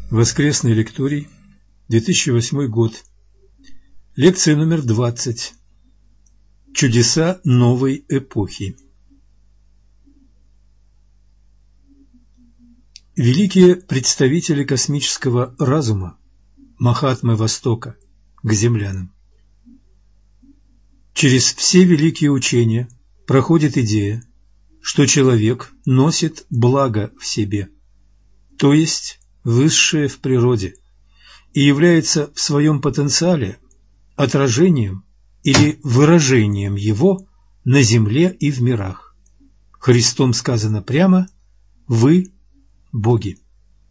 Воскресный лекторий, 2008 год. Лекция номер 20. Чудеса новой эпохи. Великие представители космического разума, Махатмы Востока, к землянам. Через все великие учения проходит идея, что человек носит благо в себе, то есть высшее в природе, и является в своем потенциале отражением или выражением его на земле и в мирах. Христом сказано прямо: «Вы – боги».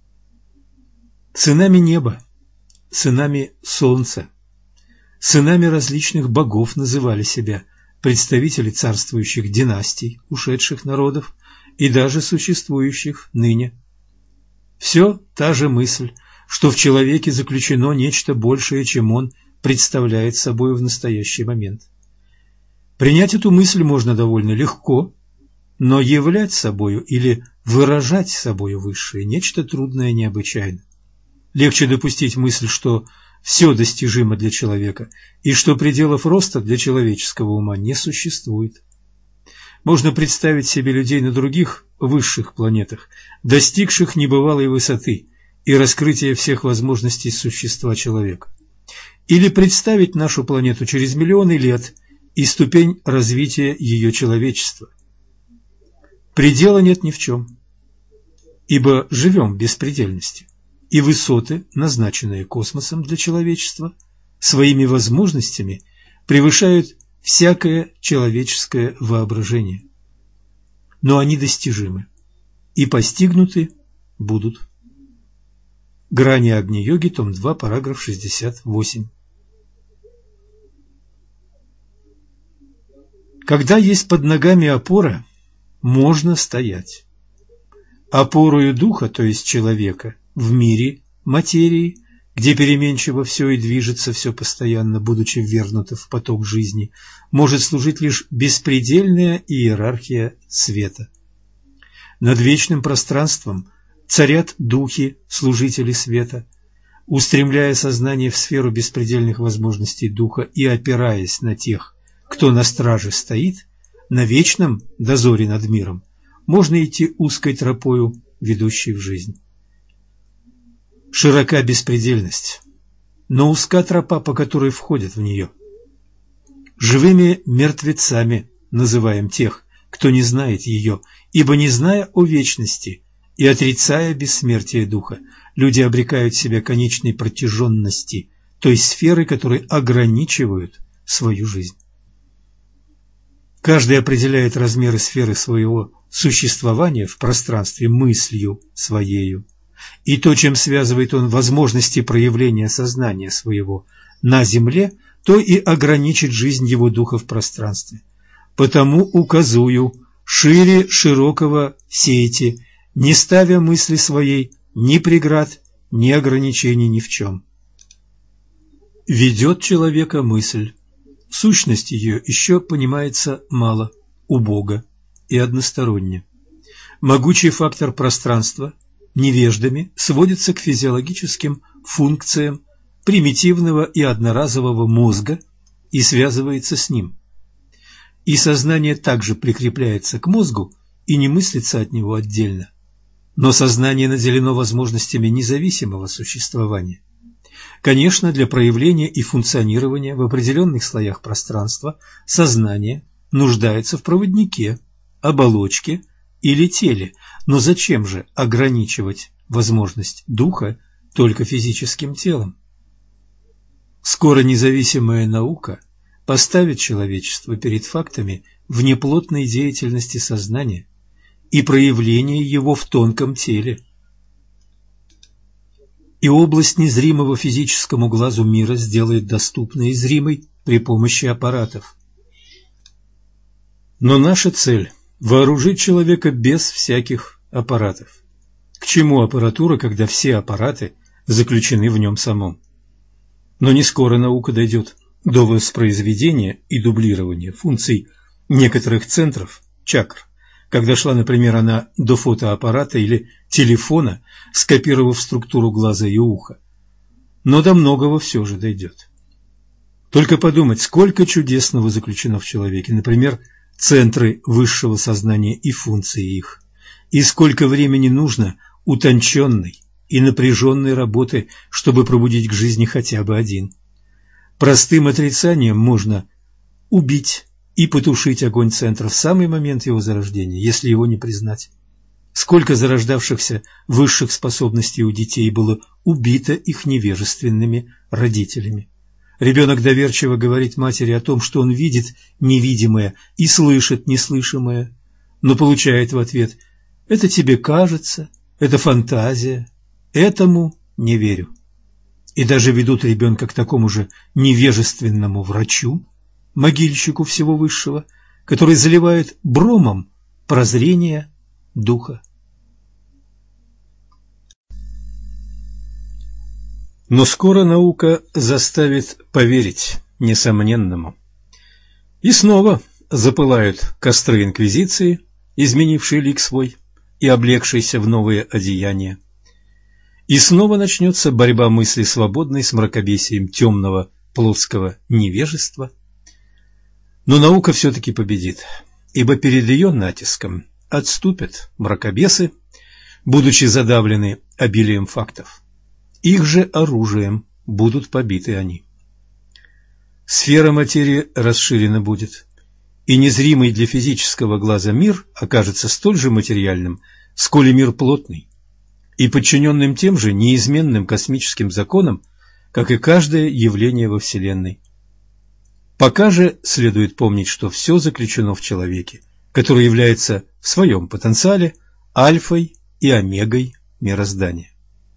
Сынами неба, сынами солнца, сынами различных богов называли себя представители царствующих династий, ушедших народов и даже существующих ныне. Все та же мысль, что в человеке заключено нечто большее, чем он представляет собой в настоящий момент. Принять эту мысль можно довольно легко, но являть собою или выражать собою высшее – нечто трудное необычайно. Легче допустить мысль, что все достижимо для человека и что пределов роста для человеческого ума не существует. Можно представить себе людей на других высших планетах, достигших небывалой высоты и раскрытия всех возможностей существа человека. Или представить нашу планету через миллионы лет и ступень развития ее человечества. Предела нет ни в чем, ибо живем в беспредельности, и высоты, назначенные космосом для человечества, своими возможностями превышают всякое человеческое воображение. Но они достижимы и постигнуты будут. Грани Агни-йоги, том 2, параграф 68. Когда есть под ногами опора, можно стоять. Опорою духа, то есть человека, в мире материи, где переменчиво все и движется все постоянно, будучи ввергнуто в поток жизни, может служить лишь беспредельная иерархия света. Над вечным пространством царят духи, служители света. Устремляя сознание в сферу беспредельных возможностей духа и опираясь на тех, кто на страже стоит, на вечном дозоре над миром, можно идти узкой тропою, ведущей в жизнь. Широка беспредельность, но узка тропа, по которой входят в нее. Живыми мертвецами называем тех, кто не знает ее, ибо, не зная о вечности и отрицая бессмертие духа, люди обрекают себя конечной протяженности, то есть сферы, которые ограничивают свою жизнь. Каждый определяет размеры сферы своего существования в пространстве мыслью своею, и то, чем связывает он возможности проявления сознания своего на земле, то и ограничит жизнь его духа в пространстве. Потому указую шире широкого сейте, не ставя мысли своей ни преград, ни ограничений ни в чем. Ведет человека мысль. Сущность ее еще понимается мало, убого и односторонне. Могучий фактор пространства невеждами сводится к физиологическим функциям примитивного и одноразового мозга и связывается с ним. И сознание также прикрепляется к мозгу и не мыслится от него отдельно. Но сознание наделено возможностями независимого существования. Конечно, для проявления и функционирования в определенных слоях пространства сознание нуждается в проводнике, оболочке или теле, но зачем же ограничивать возможность духа только физическим телом? Скоро независимая наука поставит человечество перед фактами внеплотной деятельности сознания и проявления его в тонком теле. И область незримого физическому глазу мира сделает доступной и зримой при помощи аппаратов. Но наша цель – вооружить человека без всяких аппаратов. К чему аппаратура, когда все аппараты заключены в нем самом? Но не скоро наука дойдет до воспроизведения и дублирования функций некоторых центров, чакр, как дошла, например, она до фотоаппарата или телефона, скопировав структуру глаза и уха. Но до многого все же дойдет. Только подумать, сколько чудесного заключено в человеке, например, центры высшего сознания и функции их, и сколько времени нужно утонченной и напряженной работы, чтобы пробудить к жизни хотя бы один. Простым отрицанием можно убить и потушить огонь центра в самый момент его зарождения, если его не признать. Сколько зарождавшихся высших способностей у детей было убито их невежественными родителями. Ребенок доверчиво говорит матери о том, что он видит невидимое и слышит неслышимое, но получает в ответ: «Это тебе кажется, это фантазия, этому не верю». И даже ведут ребенка к такому же невежественному врачу, могильщику всего высшего, который заливает бромом прозрение духа. Но скоро наука заставит поверить несомненному. И снова запылают костры инквизиции, изменившие лик свой и облегшийся в новые одеяния. И снова начнется борьба мысли свободной с мракобесием темного плотского невежества. Но наука все-таки победит, ибо перед ее натиском отступят мракобесы, будучи задавлены обилием фактов. Их же оружием будут побиты они. Сфера материи расширена будет, и незримый для физического глаза мир окажется столь же материальным, сколь и мир плотный, и подчиненным тем же неизменным космическим законам, как и каждое явление во Вселенной. Пока же следует помнить, что все заключено в человеке, который является в своем потенциале альфой и омегой мироздания.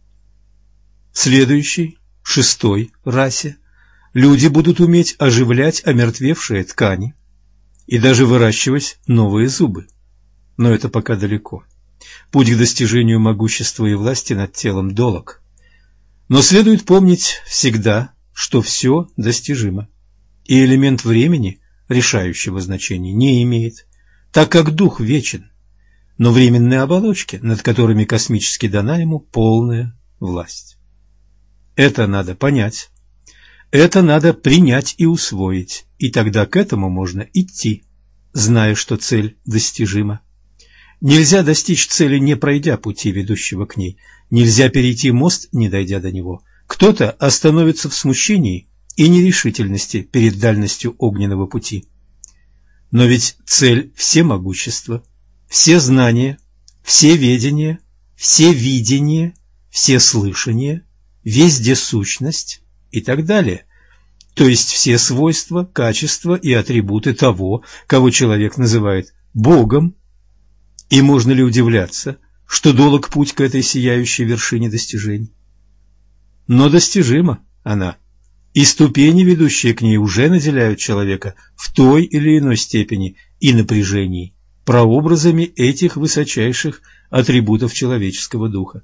В следующей, шестой расе люди будут уметь оживлять омертвевшие ткани и даже выращивать новые зубы. Но это пока далеко. Путь к достижению могущества и власти над телом долог. Но следует помнить всегда, что все достижимо, и элемент времени решающего значения не имеет, так как дух вечен, но временные оболочки, над которыми космически дана ему полная власть. Это надо понять, это надо принять и усвоить, и тогда к этому можно идти, зная, что цель достижима. Нельзя достичь цели, не пройдя пути, ведущего к ней. Нельзя перейти мост, не дойдя до него. Кто-то остановится в смущении и нерешительности перед дальностью огненного пути. Но ведь цель – всемогущество, все знания, все ведения, все видения, все слышания, вездесущность и так далее. То есть все свойства, качества и атрибуты того, кого человек называет Богом. И можно ли удивляться, что долог путь к этой сияющей вершине достижений? Но достижима она, и ступени, ведущие к ней, уже наделяют человека в той или иной степени и напряжении прообразами этих высочайших атрибутов человеческого духа.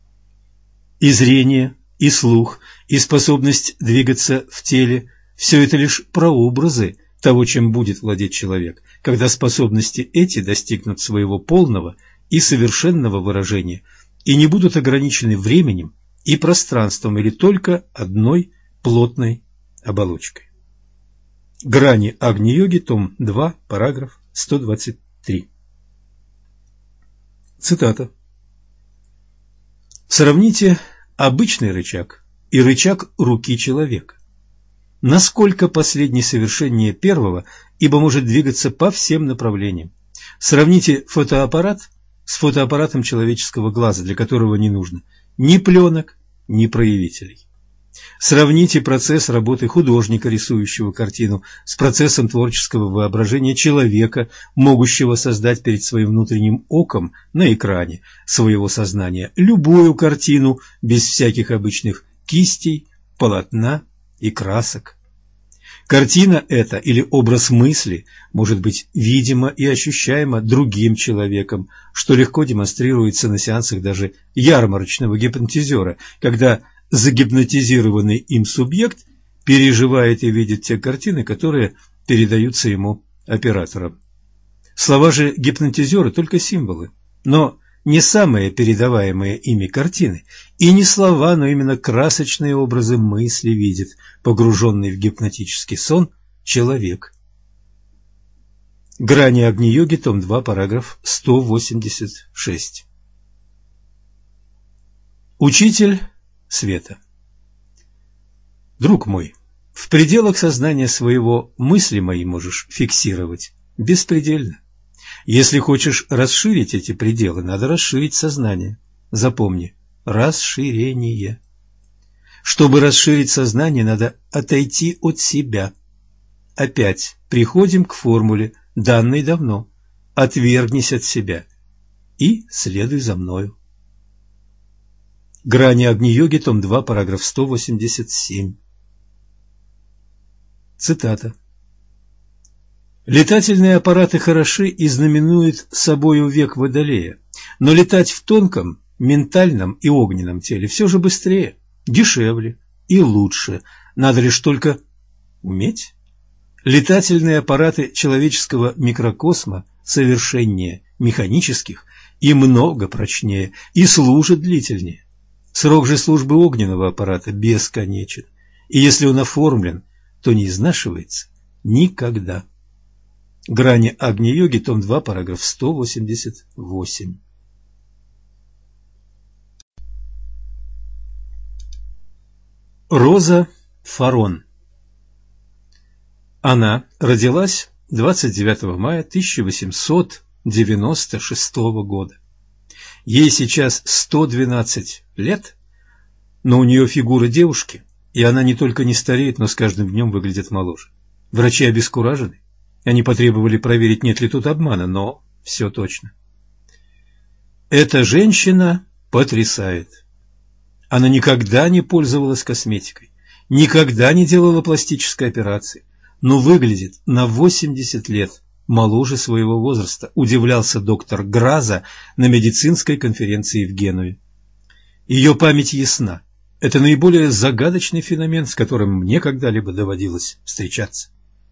И зрение, и слух, и способность двигаться в теле – все это лишь прообразы того, чем будет владеть человек, когда способности эти достигнут своего полного и совершенного выражения и не будут ограничены временем и пространством или только одной плотной оболочкой. Грани Агни-йоги, том 2, параграф 123. Цитата. Сравните обычный рычаг и рычаг руки человека. Насколько последний совершеннее первого, ибо может двигаться по всем направлениям. Сравните фотоаппарат с фотоаппаратом человеческого глаза, для которого не нужно ни пленок, ни проявителей. Сравните процесс работы художника, рисующего картину, с процессом творческого воображения человека, могущего создать перед своим внутренним оком на экране своего сознания любую картину без всяких обычных кистей, полотна и красок. Картина эта или образ мысли может быть видимо и ощущаемо другим человеком, что легко демонстрируется на сеансах даже ярмарочного гипнотизера, когда загипнотизированный им субъект переживает и видит те картины, которые передаются ему оператором. Слова же гипнотизера только символы, но не самые передаваемые ими картины, и не слова, но именно красочные образы мысли видит погруженный в гипнотический сон человек. Грани Агни-йоги, том 2, параграф 186. Учитель света. Друг мой, в пределах сознания своего мысли мои можешь фиксировать беспредельно. Если хочешь расширить эти пределы, надо расширить сознание. Запомни, расширение. Чтобы расширить сознание, надо отойти от себя. Опять приходим к формуле, данной давно. Отвергнись от себя и следуй за мною. Грани Агни-йоги, том 2, параграф 187. Цитата. Летательные аппараты хороши и знаменуют собою век Водолея, но летать в тонком, ментальном и огненном теле все же быстрее, дешевле и лучше. Надо лишь только уметь. Летательные аппараты человеческого микрокосма совершеннее механических и много прочнее, и служат длительнее. Срок же службы огненного аппарата бесконечен, и если он оформлен, то не изнашивается никогда. Грани Агни-йоги, том 2, параграф 188. Роза Фарон. Она родилась 29 мая 1896 года. Ей сейчас 112 лет, но у нее фигура девушки, и она не только не стареет, но с каждым днем выглядит моложе. Врачи обескуражены. Они потребовали проверить, нет ли тут обмана, но все точно. Эта женщина потрясает. Она никогда не пользовалась косметикой, никогда не делала пластической операции, но выглядит на 80 лет моложе своего возраста, удивлялся доктор Граза на медицинской конференции в Генуе. Ее память ясна. Это наиболее загадочный феномен, с которым мне когда-либо доводилось встречаться.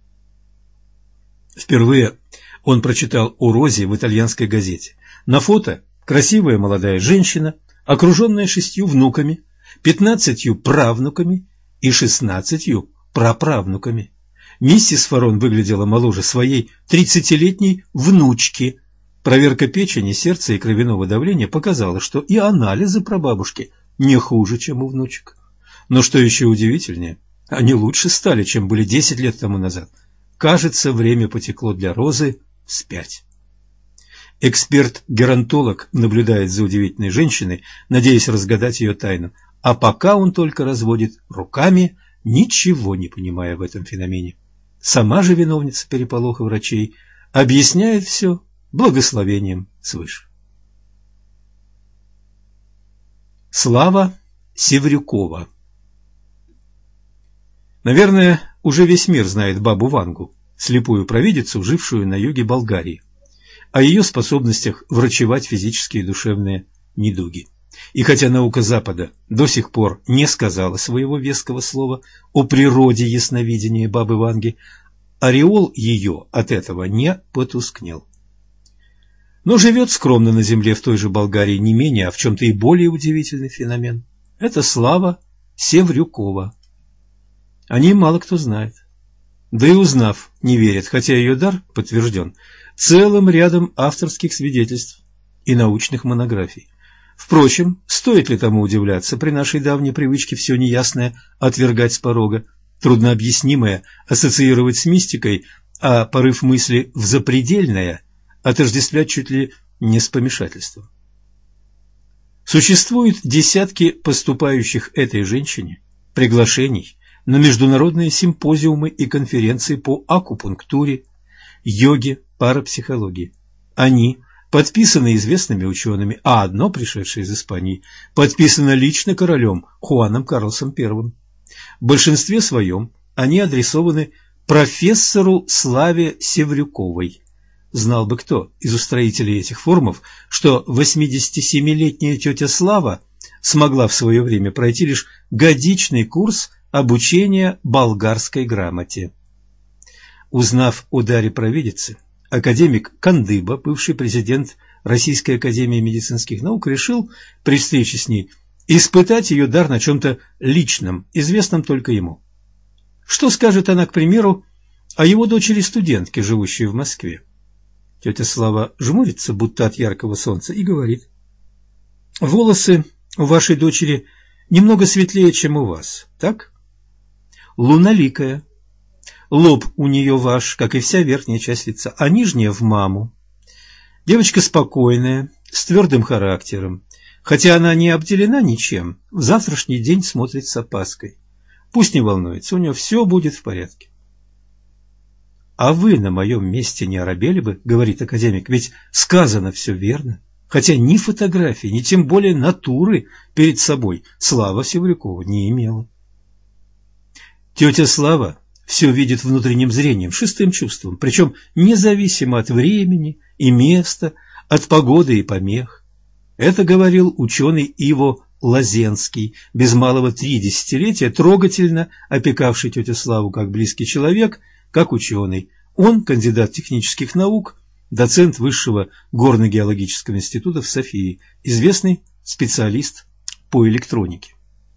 Впервые он прочитал о Розе в итальянской газете. На фото красивая молодая женщина, окруженная 6 внуками, 15 правнуками и 16 праправнуками. Миссис Фарон выглядела моложе своей 30-летней внучки. Проверка печени, сердца и кровяного давления показала, что и анализы прабабушки не хуже, чем у внучек. Но что еще удивительнее, они лучше стали, чем были 10 лет тому назад. Кажется, время потекло для Розы вспять. Эксперт-геронтолог наблюдает за удивительной женщиной, надеясь разгадать ее тайну, а пока он только разводит руками, ничего не понимая в этом феномене. Сама же виновница переполоха врачей объясняет все благословением свыше. Слава Севрюкова. Наверное, уже весь мир знает бабу Вангу, слепую провидицу, жившую на юге Болгарии, о ее способностях врачевать физические и душевные недуги. И хотя наука Запада до сих пор не сказала своего веского слова о природе ясновидения бабы Ванги, ореол ее от этого не потускнел. Но живет скромно на земле в той же Болгарии не менее, а в чем-то и более удивительный феномен. Это Слава Севрюкова. О ней мало кто знает. Да и узнав, не верят, хотя ее дар подтвержден целым рядом авторских свидетельств и научных монографий. Впрочем, стоит ли тому удивляться при нашей давней привычке все неясное отвергать с порога, труднообъяснимое ассоциировать с мистикой, а порыв мысли в запредельное отождествлять чуть ли не с помешательством. Существуют десятки поступающих этой женщине приглашений на международные симпозиумы и конференции по акупунктуре, йоге, парапсихологии. Они подписаны известными учеными, а одно, пришедшее из Испании, подписано лично королем Хуаном Карлосом I. В большинстве своем они адресованы профессору Славе Севрюковой. Знал бы кто из устроителей этих форумов, что 87-летняя тетя Слава смогла в свое время пройти лишь годичный курс обучения болгарской грамоте. Узнав о даре провидицы, академик Кандыба, бывший президент Российской академии медицинских наук, решил при встрече с ней испытать ее дар на чем-то личном, известном только ему. Что скажет она, к примеру, о его дочери-студентке, живущей в Москве? Тетя Слава жмурится, будто от яркого солнца, и говорит: волосы у вашей дочери немного светлее, чем у вас, так? Луналикая. Лоб у нее ваш, как и вся верхняя часть лица, а нижняя в маму. Девочка спокойная, с твердым характером. Хотя она не обделена ничем, в завтрашний день смотрит с опаской. Пусть не волнуется, у нее все будет в порядке. «А вы на моем месте не оробели бы, — говорит академик, — ведь сказано все верно. Хотя ни фотографии, ни тем более натуры перед собой Слава Севрюкова не имела». Тетя Слава все видит внутренним зрением, шестым чувством, причем независимо от времени и места, от погоды и помех. Это говорил ученый Иво Лазенский, без малого 3 десятилетия, трогательно опекавший тетю Славу как близкий человек, как ученый. Он кандидат технических наук, доцент Высшего горно-геологического института в Софии, известный специалист по электронике.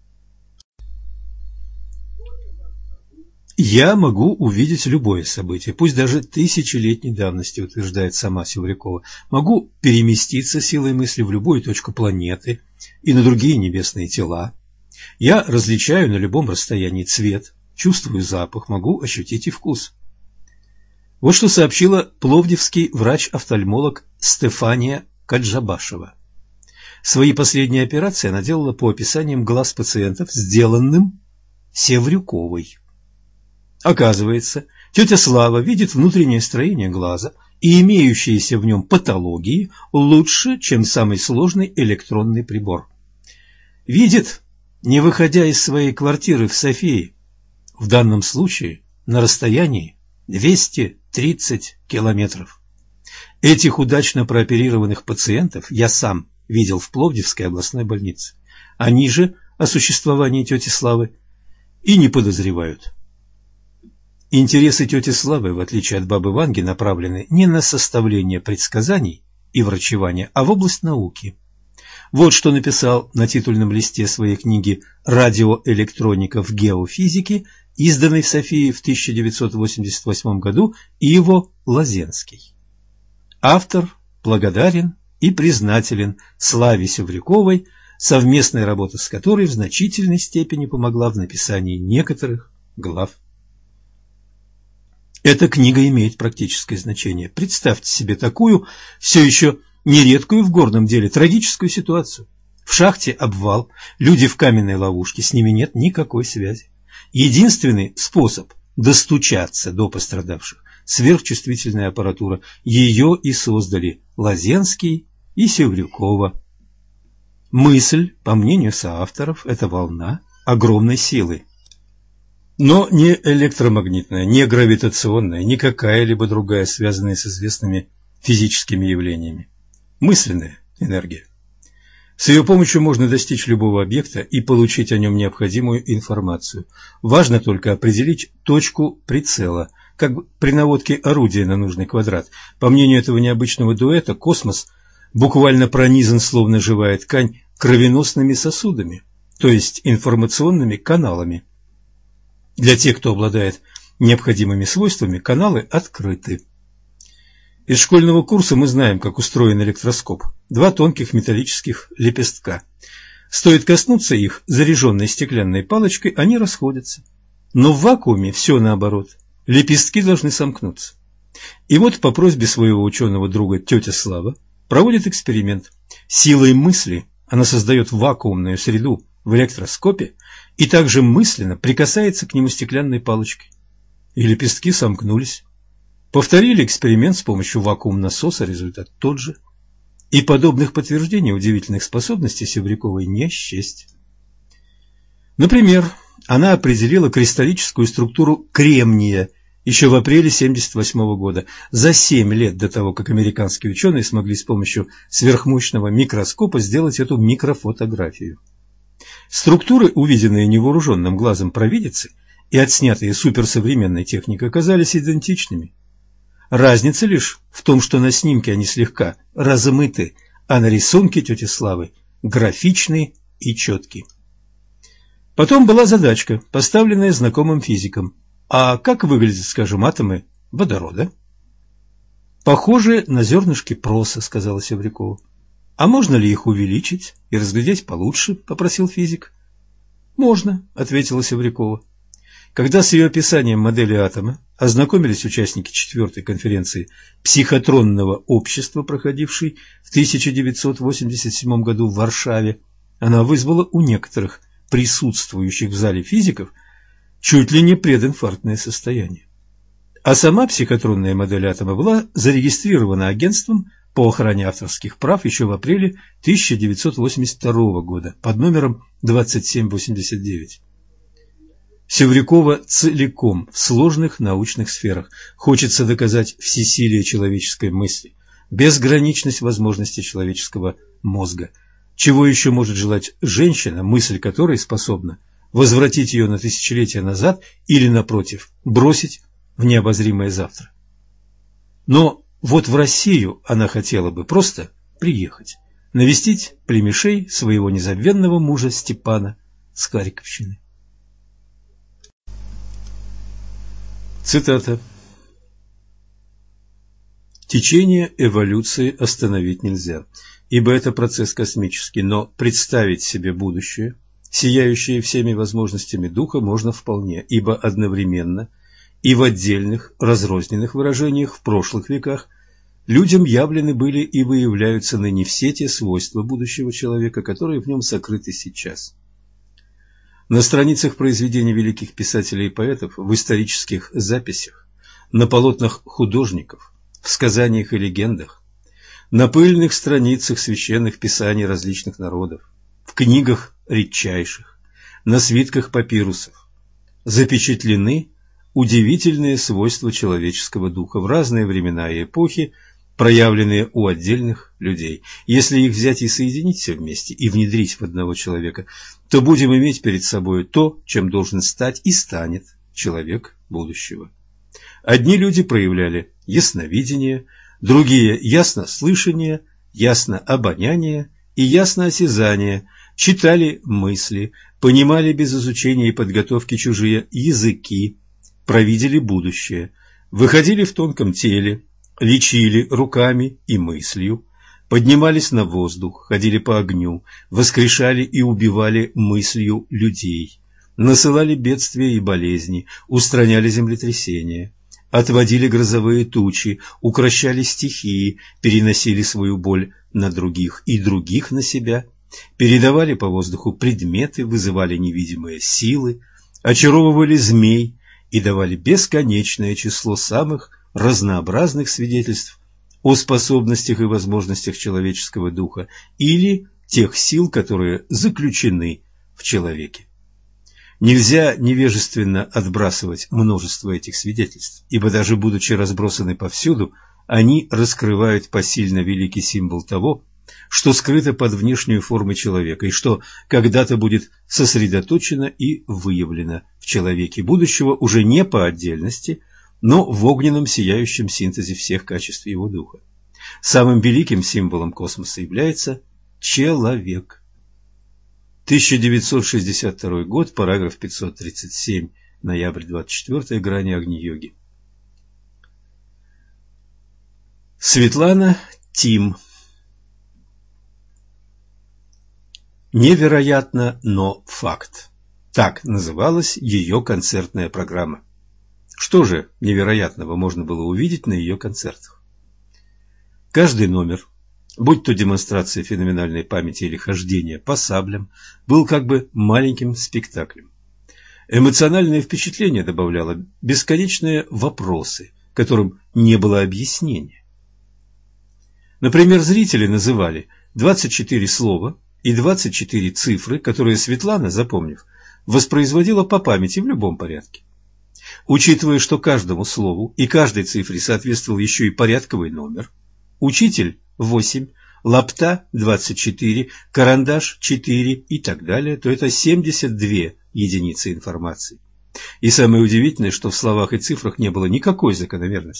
«Я могу увидеть любое событие, пусть даже тысячелетней давности, — утверждает сама Севрюкова. Могу переместиться силой мысли в любую точку планеты и на другие небесные тела. Я различаю на любом расстоянии цвет, чувствую запах, могу ощутить и вкус». Вот что сообщила пловдивский врач-офтальмолог Стефания Каджабашева. Свои последние операции она делала по описаниям глаз пациентов, сделанным Севрюковой. Оказывается, тетя Слава видит внутреннее строение глаза и имеющиеся в нем патологии лучше, чем самый сложный электронный прибор. Видит, не выходя из своей квартиры в Софии, в данном случае на расстоянии 230 километров. Этих удачно прооперированных пациентов я сам видел в Пловдивской областной больнице. Они же о существовании тети Славы и не подозревают. Интересы тети Славы, в отличие от бабы Ванги, направлены не на составление предсказаний и врачевание, а в область науки. Вот что написал на титульном листе своей книги «Радиоэлектроника в геофизике», изданной в Софии в 1988 году, Иво Лазенский. Автор благодарен и признателен Славе Севрюковой, совместная работа с которой в значительной степени помогла в написании некоторых глав. Эта книга имеет практическое значение. Представьте себе такую, все еще нередкую в горном деле, трагическую ситуацию. В шахте обвал, люди в каменной ловушке, с ними нет никакой связи. Единственный способ достучаться до пострадавших – сверхчувствительная аппаратура. Ее и создали Лазенский и Севрюкова. Мысль, по мнению соавторов, это волна огромной силы. Но не электромагнитная, не гравитационная, ни какая-либо другая, связанная с известными физическими явлениями. Мысленная энергия. С ее помощью можно достичь любого объекта и получить о нем необходимую информацию. Важно только определить точку прицела, как при наводке орудия на нужный квадрат. По мнению этого необычного дуэта, космос буквально пронизан, словно живая ткань, кровеносными сосудами, то есть информационными каналами. Для тех, кто обладает необходимыми свойствами, каналы открыты. Из школьного курса мы знаем, как устроен электроскоп. 2 тонких металлических лепестка. Стоит коснуться их заряженной стеклянной палочкой, они расходятся. Но в вакууме все наоборот. Лепестки должны сомкнуться. И вот по просьбе своего ученого друга тетя Слава проводит эксперимент. Силой мысли она создает вакуумную среду в электроскопе и также мысленно прикасается к нему стеклянной палочкой. И лепестки сомкнулись. Повторили эксперимент с помощью вакуум-насоса, результат тот же. И подобных подтверждений удивительных способностей Севрюковой не счесть. Например, она определила кристаллическую структуру кремния еще в апреле 1978 года, за 7 лет до того, как американские ученые смогли с помощью сверхмощного микроскопа сделать эту микрофотографию. Структуры, увиденные невооруженным глазом провидицы и отснятые суперсовременной техникой, оказались идентичными. Разница лишь в том, что на снимке они слегка размыты, а на рисунке тети Славы графичны и четки. Потом была задачка, поставленная знакомым физиком. А как выглядят, скажем, атомы водорода? Похожи на зернышки проса, сказала Севрюкова. А можно ли их увеличить и разглядеть получше? Попросил физик. Можно, ответила Севрюкова. Когда с ее описанием модели атома ознакомились участники 4-й конференции психотронного общества, проходившей в 1987 году в Варшаве, она вызвала у некоторых присутствующих в зале физиков чуть ли не прединфарктное состояние. А сама психотронная модель атома была зарегистрирована агентством по охране авторских прав еще в апреле 1982 года под номером 2789. Севрюкова целиком в сложных научных сферах. Хочется доказать всесилие человеческой мысли, безграничность возможностей человеческого мозга. Чего еще может желать женщина, мысль которой способна возвратить ее на тысячелетия назад или, напротив, бросить в необозримое завтра? Но вот в Россию она хотела бы просто приехать, навестить племешей своего незабвенного мужа Степана с Харьковщины. Цитата. «Течение эволюции остановить нельзя, ибо это процесс космический, но представить себе будущее, сияющее всеми возможностями духа, можно вполне, ибо одновременно и в отдельных разрозненных выражениях в прошлых веках людям явлены были и выявляются ныне все те свойства будущего человека, которые в нем сокрыты сейчас». На страницах произведений великих писателей и поэтов, в исторических записях, на полотнах художников, в сказаниях и легендах, на пыльных страницах священных писаний различных народов, в книгах редчайших, на свитках папирусов запечатлены удивительные свойства человеческого духа в разные времена и эпохи, проявленные у отдельных людей. Если их взять и соединить все вместе и внедрить в одного человека, то будем иметь перед собой то, чем должен стать и станет человек будущего. Одни люди проявляли ясновидение, другие – яснослышание, яснообоняние и ясноосязание, читали мысли, понимали без изучения и подготовки чужие языки, провидели будущее, выходили в тонком теле, лечили руками и мыслью, поднимались на воздух, ходили по огню, воскрешали и убивали мыслью людей, насылали бедствия и болезни, устраняли землетрясения, отводили грозовые тучи, укрощали стихии, переносили свою боль на других и других на себя, передавали по воздуху предметы, вызывали невидимые силы, очаровывали змей и давали бесконечное число самых разнообразных свидетельств о способностях и возможностях человеческого духа или тех сил, которые заключены в человеке. Нельзя невежественно отбрасывать множество этих свидетельств, ибо даже будучи разбросаны повсюду, они раскрывают посильно великий символ того, что скрыто под внешнюю формой человека и что когда-то будет сосредоточено и выявлено в человеке будущего уже не по отдельности, но в огненном сияющем синтезе всех качеств его духа. Самым великим символом космоса является человек. 1962 год, параграф 537, ноябрь 24, грани Агни-йоги. Светлана Тим. Невероятно, но факт. Так называлась ее концертная программа. Что же невероятного можно было увидеть на ее концертах? Каждый номер, будь то демонстрация феноменальной памяти или хождение по саблям, был как бы маленьким спектаклем. Эмоциональное впечатление добавляло бесконечные вопросы, которым не было объяснения. Например, зрители называли 24 слова и 24 цифры, которые Светлана, запомнив, воспроизводила по памяти в любом порядке. Учитывая, что каждому слову и каждой цифре соответствовал еще и порядковый номер, учитель 8, лапта 24, карандаш 4 и так далее, то это 72 единицы информации. И самое удивительное, что в словах и цифрах не было никакой закономерности,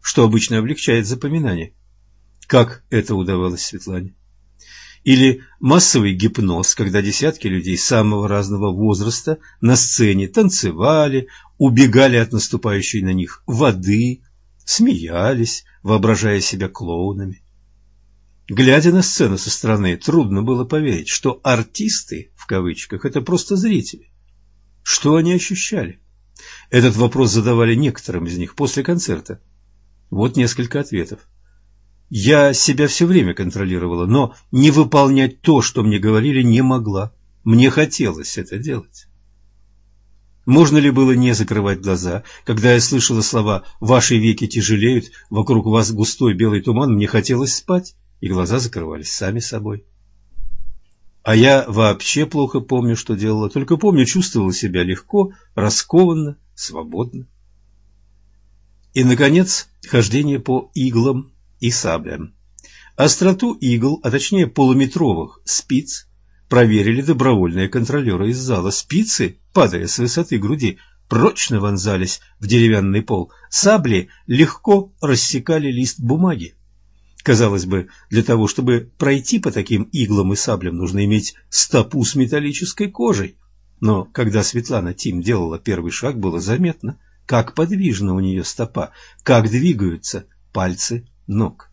что обычно облегчает запоминание. Как это удавалось Светлане? Или массовый гипноз, когда десятки людей самого разного возраста на сцене танцевали, убегали от наступающей на них воды, смеялись, воображая себя клоунами. Глядя на сцену со стороны, трудно было поверить, что «артисты» в кавычках – это просто зрители. Что они ощущали? Этот вопрос задавали некоторым из них после концерта. Вот несколько ответов. Я себя все время контролировала, но не выполнять то, что мне говорили, не могла. Мне хотелось это делать. Можно ли было не закрывать глаза? Когда я слышала слова «ваши веки тяжелеют, вокруг вас густой белый туман», мне хотелось спать, и глаза закрывались сами собой. А я вообще плохо помню, что делала, только помню, чувствовала себя легко, раскованно, свободно. И, наконец, хождение по иглам и саблям. Остроту игл, а точнее полуметровых спиц, проверили добровольные контролеры из зала. Спицы, падая с высоты груди, прочно вонзались в деревянный пол. Сабли легко рассекали лист бумаги. Казалось бы, для того, чтобы пройти по таким иглам и саблям, нужно иметь стопу с металлической кожей. Но когда Светлана Тим делала первый шаг, было заметно, как подвижна у нее стопа, как двигаются пальцы ног.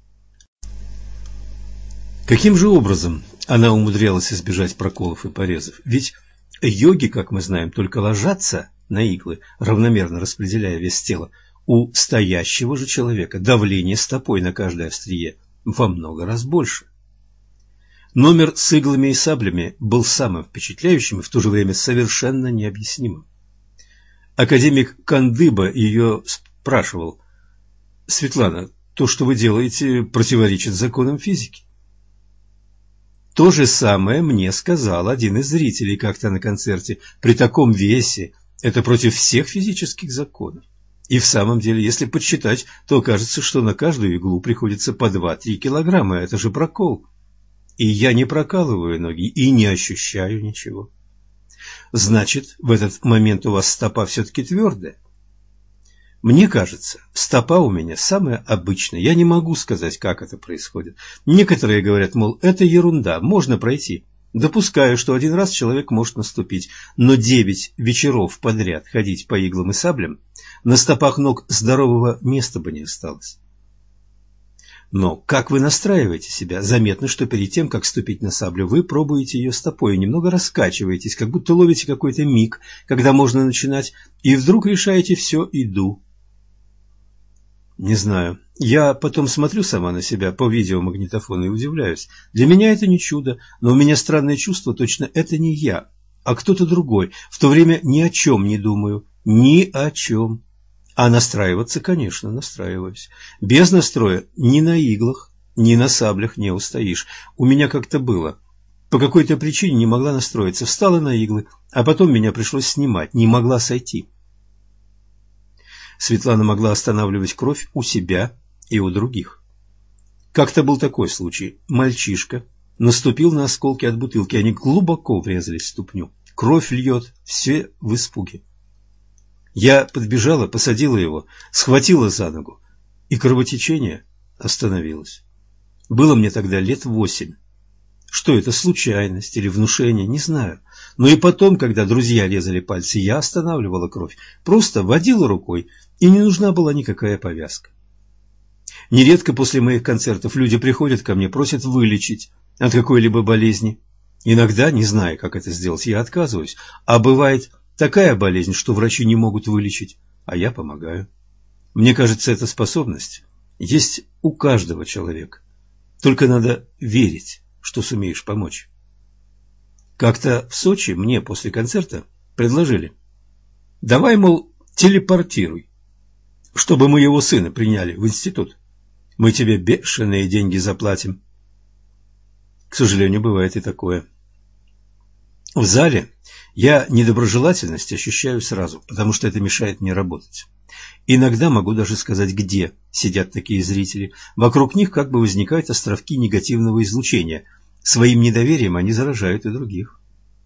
Каким же образом она умудрялась избежать проколов и порезов? Ведь йоги, как мы знаем, только ложатся на иглы, равномерно распределяя вес тела. У стоящего же человека давление стопой на каждое острие во много раз больше. Номер с иглами и саблями был самым впечатляющим и в то же время совершенно необъяснимым. Академик Кандыба ее спрашивал: «Светлана, то, что вы делаете, противоречит законам физики». То же самое мне сказал один из зрителей как-то на концерте. При таком весе это против всех физических законов. И в самом деле, если подсчитать, то окажется, что на каждую иглу приходится по 2-3 килограмма. Это же прокол. И я не прокалываю ноги и не ощущаю ничего. Значит, в этот момент у вас стопа все-таки твердая. Мне кажется, стопа у меня самая обычная. Я не могу сказать, как это происходит. Некоторые говорят, мол, это ерунда, можно пройти. Допускаю, что один раз человек может наступить, но 9 вечеров подряд ходить по иглам и саблям, на стопах ног здорового места бы не осталось. Но как вы настраиваете себя? Заметно, что перед тем, как ступить на саблю, вы пробуете ее стопой, немного раскачиваетесь, как будто ловите какой-то миг, когда можно начинать, и вдруг решаете «все, иду». Не знаю. Я потом смотрю сама на себя по видеомагнитофону и удивляюсь. Для меня это не чудо, но у меня странное чувство, точно это не я, а кто-то другой. В то время ни о чем не думаю, ни о чем. А настраиваться, конечно, настраиваюсь. Без настроя ни на иглах, ни на саблях не устоишь. У меня как-то было. По какой-то причине не могла настроиться. Встала на иглы, а потом меня пришлось снимать, не могла сойти. Светлана могла останавливать кровь у себя и у других. Как-то был такой случай. Мальчишка наступил на осколки от бутылки, они глубоко врезались в ступню. Кровь льет, все в испуге. Я подбежала, посадила его, схватила за ногу, и кровотечение остановилось. Было мне тогда лет 8. Что это, случайность или внушение, не знаю. Но и потом, когда друзья резали пальцы, я останавливала кровь. Просто водила рукой, и не нужна была никакая повязка. Нередко после моих концертов люди приходят ко мне, просят вылечить от какой-либо болезни. Иногда, не зная, как это сделать, я отказываюсь. А бывает такая болезнь, что врачи не могут вылечить, а я помогаю. Мне кажется, эта способность есть у каждого человека. Только надо верить, что сумеешь помочь. Как-то в Сочи мне после концерта предложили: давай, мол, телепортируй, чтобы моего сына приняли в институт. Мы тебе бешеные деньги заплатим. К сожалению, бывает и такое. В зале я недоброжелательность ощущаю сразу, потому что это мешает мне работать. Иногда могу даже сказать, где сидят такие зрители. Вокруг них как бы возникают островки негативного излучения. Своим недоверием они заражают и других.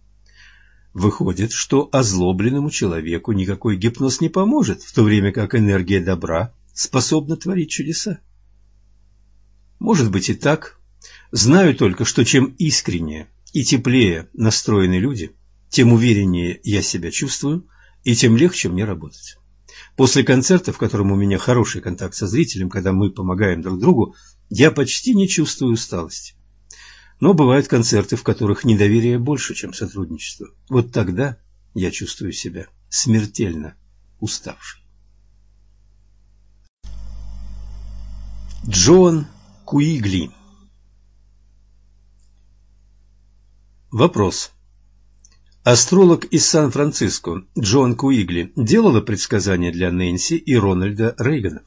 Выходит, что озлобленному человеку никакой гипноз не поможет, в то время как энергия добра способна творить чудеса? Может быть и так. Знаю только, что чем искреннее и теплее настроены люди, тем увереннее я себя чувствую и тем легче мне работать. После концерта, в котором у меня хороший контакт со зрителем, когда мы помогаем друг другу, я почти не чувствую усталости. Но бывают концерты, в которых недоверие больше, чем сотрудничество. Вот тогда я чувствую себя смертельно уставшей. Джоан Куигли. Вопрос. Астролог из Сан-Франциско Джоан Куигли делала предсказания для Нэнси и Рональда Рейганов?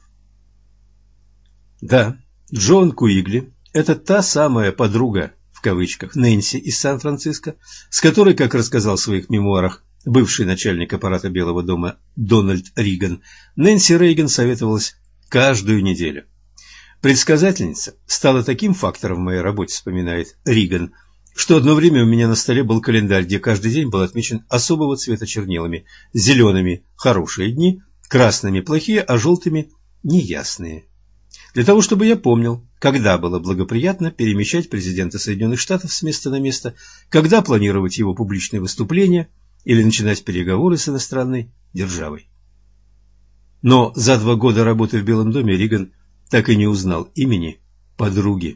Да, Джоан Куигли – это та самая подруга, в кавычках, Нэнси из Сан-Франциско, с которой, как рассказал в своих мемуарах бывший начальник аппарата Белого дома Дональд Риган, Нэнси Рейган советовалась каждую неделю. Предсказательница стала таким фактором в моей работе, вспоминает Риган, что одно время у меня на столе был календарь, где каждый день был отмечен особого цвета чернилами: зелеными – хорошие дни, красными – плохие, а желтыми – неясные. Для того, чтобы я помнил, когда было благоприятно перемещать президента Соединенных Штатов с места на место, когда планировать его публичные выступления или начинать переговоры с иностранной державой. Но за 2 года работы в Белом доме Риган так и не узнал имени подруги.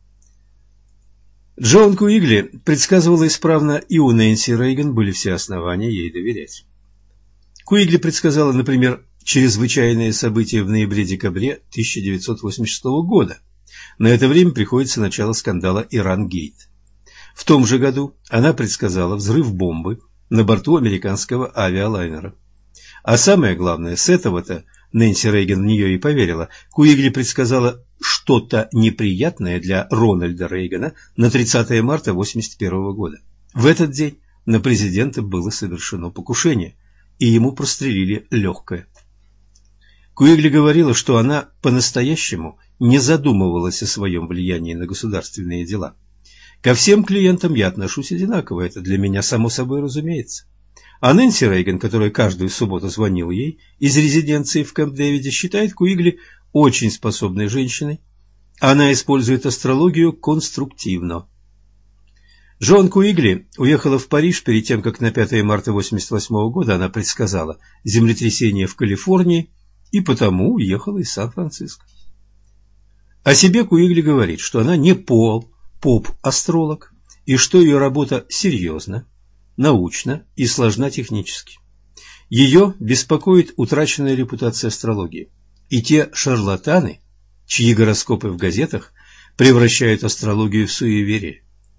Джоан Куигли предсказывала исправно, и у Нэнси Рейган были все основания ей доверять. Куигли предсказала, например, чрезвычайные события в ноябре-декабре 1986 года. На это время приходится начало скандала «Иран-Гейт». В том же году она предсказала взрыв бомбы на борту американского авиалайнера. А самое главное, с этого-то Нэнси Рейган в нее и поверила. Куигли предсказала что-то неприятное для Рональда Рейгана на 30 марта 1981 года. В этот день на президента было совершено покушение, и ему прострелили легкое. Куигли говорила, что она по-настоящему не задумывалась о своем влиянии на государственные дела. Ко всем клиентам я отношусь одинаково, это для меня само собой разумеется. А Нэнси Рейган, которая каждую субботу звонила ей из резиденции в Кэмп-Дэвиде, считает Куигли очень способной женщиной. Она использует астрологию конструктивно. Джоан Куигли уехала в Париж перед тем, как на 5 марта 1988 года она предсказала землетрясение в Калифорнии, и потому уехала из Сан-Франциско. О себе Куигли говорит, что она не поп-астролог, и что ее работа серьезна, научна и сложна технически. Ее беспокоит утраченная репутация астрологии, и те шарлатаны, чьи гороскопы в газетах превращают астрологию в суеверие.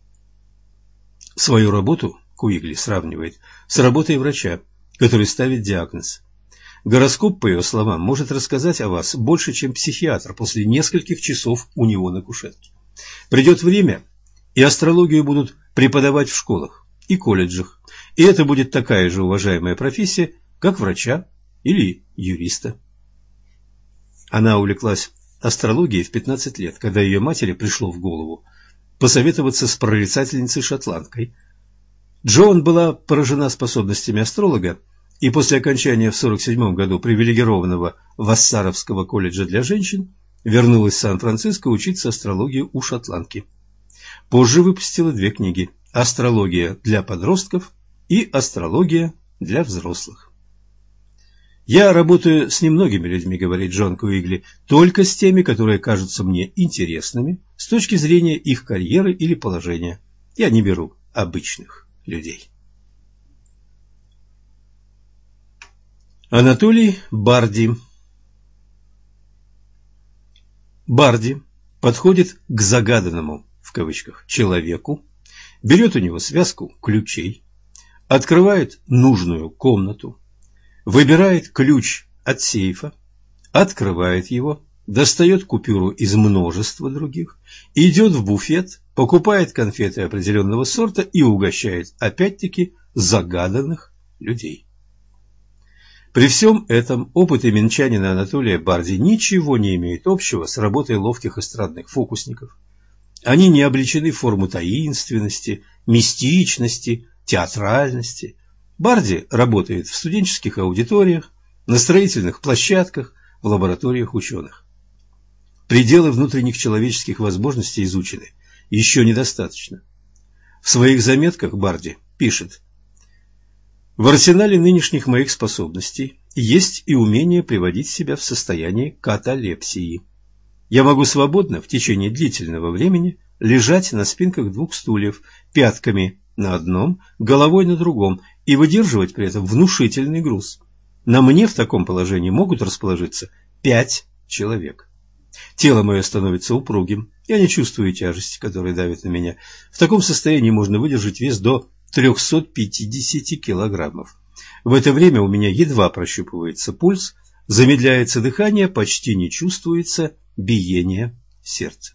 Свою работу Куигли сравнивает с работой врача, который ставит диагноз. Гороскоп, по ее словам, может рассказать о вас больше, чем психиатр после нескольких часов у него на кушетке. Придет время, и астрологию будут преподавать в школах и колледжах, и это будет такая же уважаемая профессия, как врача или юриста. Она увлеклась астрологией в 15 лет, когда ее матери пришло в голову посоветоваться с прорицательницей-шотландкой. Джоан была поражена способностями астролога, и после окончания в 1947 году привилегированного Вассаровского колледжа для женщин вернулась в Сан-Франциско учиться астрологию у шотландки. Позже выпустила 2 книги «Астрология для подростков» и «Астрология для взрослых». «Я работаю с немногими людьми, — говорит Джоан Куигли, — только с теми, которые кажутся мне интересными с точки зрения их карьеры или положения. Я не беру обычных людей». Анатолий Барди. Барди подходит к загаданному, в кавычках, человеку, берет у него связку ключей, открывает нужную комнату, выбирает ключ от сейфа, открывает его, достает купюру из множества других, идет в буфет, покупает конфеты определенного сорта и угощает опять-таки загаданных людей. При всем этом опыты минчанина Анатолия Барди ничего не имеют общего с работой ловких эстрадных фокусников. Они не облечены в форму таинственности, мистичности, театральности. Барди работает в студенческих аудиториях, на строительных площадках, в лабораториях ученых. Пределы внутренних человеческих возможностей изучены еще недостаточно. В своих заметках Барди пишет: «В арсенале нынешних моих способностей есть и умение приводить себя в состояние каталепсии. Я могу свободно в течение длительного времени лежать на спинках двух стульев, пятками на одном, головой на другом, и выдерживать при этом внушительный груз. На мне в таком положении могут расположиться 5 человек. Тело мое становится упругим, я не чувствую тяжести, которая давит на меня. В таком состоянии можно выдержать вес до 350 килограммов. В это время у меня едва прощупывается пульс, замедляется дыхание, почти не чувствуется биение сердца.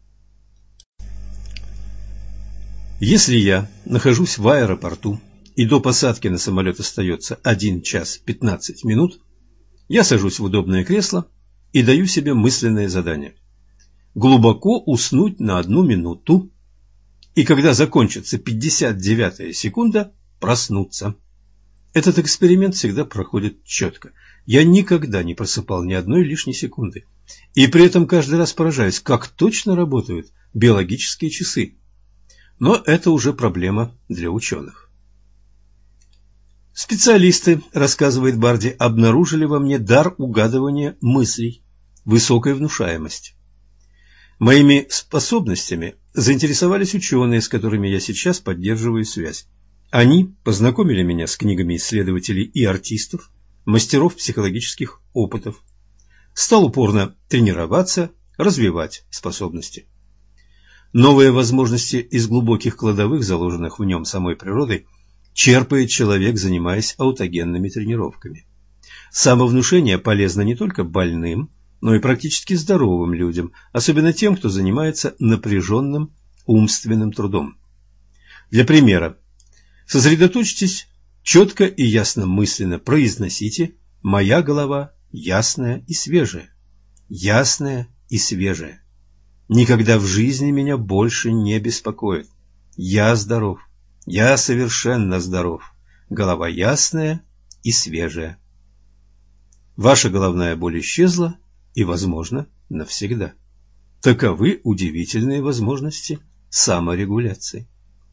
Если я нахожусь в аэропорту и до посадки на самолет остается 1 час 15 минут, я сажусь в удобное кресло и даю себе мысленное задание: глубоко уснуть на 1 минуту, и когда закончится 59-я секунда, проснуться. Этот эксперимент всегда проходит четко. Я никогда не просыпал ни одной лишней секунды. И при этом каждый раз поражаюсь, как точно работают биологические часы. Но это уже проблема для ученых. Специалисты, рассказывает Барди, обнаружили во мне дар угадывания мыслей, высокой внушаемости. Моими способностями заинтересовались ученые, с которыми я сейчас поддерживаю связь. Они познакомили меня с книгами исследователей и артистов, мастеров психологических опытов. Стал упорно тренироваться, развивать способности. Новые возможности из глубоких кладовых, заложенных в нем самой природой, черпает человек, занимаясь аутогенными тренировками. Самовнушение полезно не только больным, но и практически здоровым людям, особенно тем, кто занимается напряженным умственным трудом. Для примера, сосредоточьтесь, четко и ясно мысленно произносите: «Моя голова ясная и свежая, ясная и свежая. Никогда в жизни меня больше не беспокоит. Я здоров, я совершенно здоров, голова ясная и свежая». Ваша головная боль исчезла и, возможно, навсегда. Таковы удивительные возможности саморегуляции.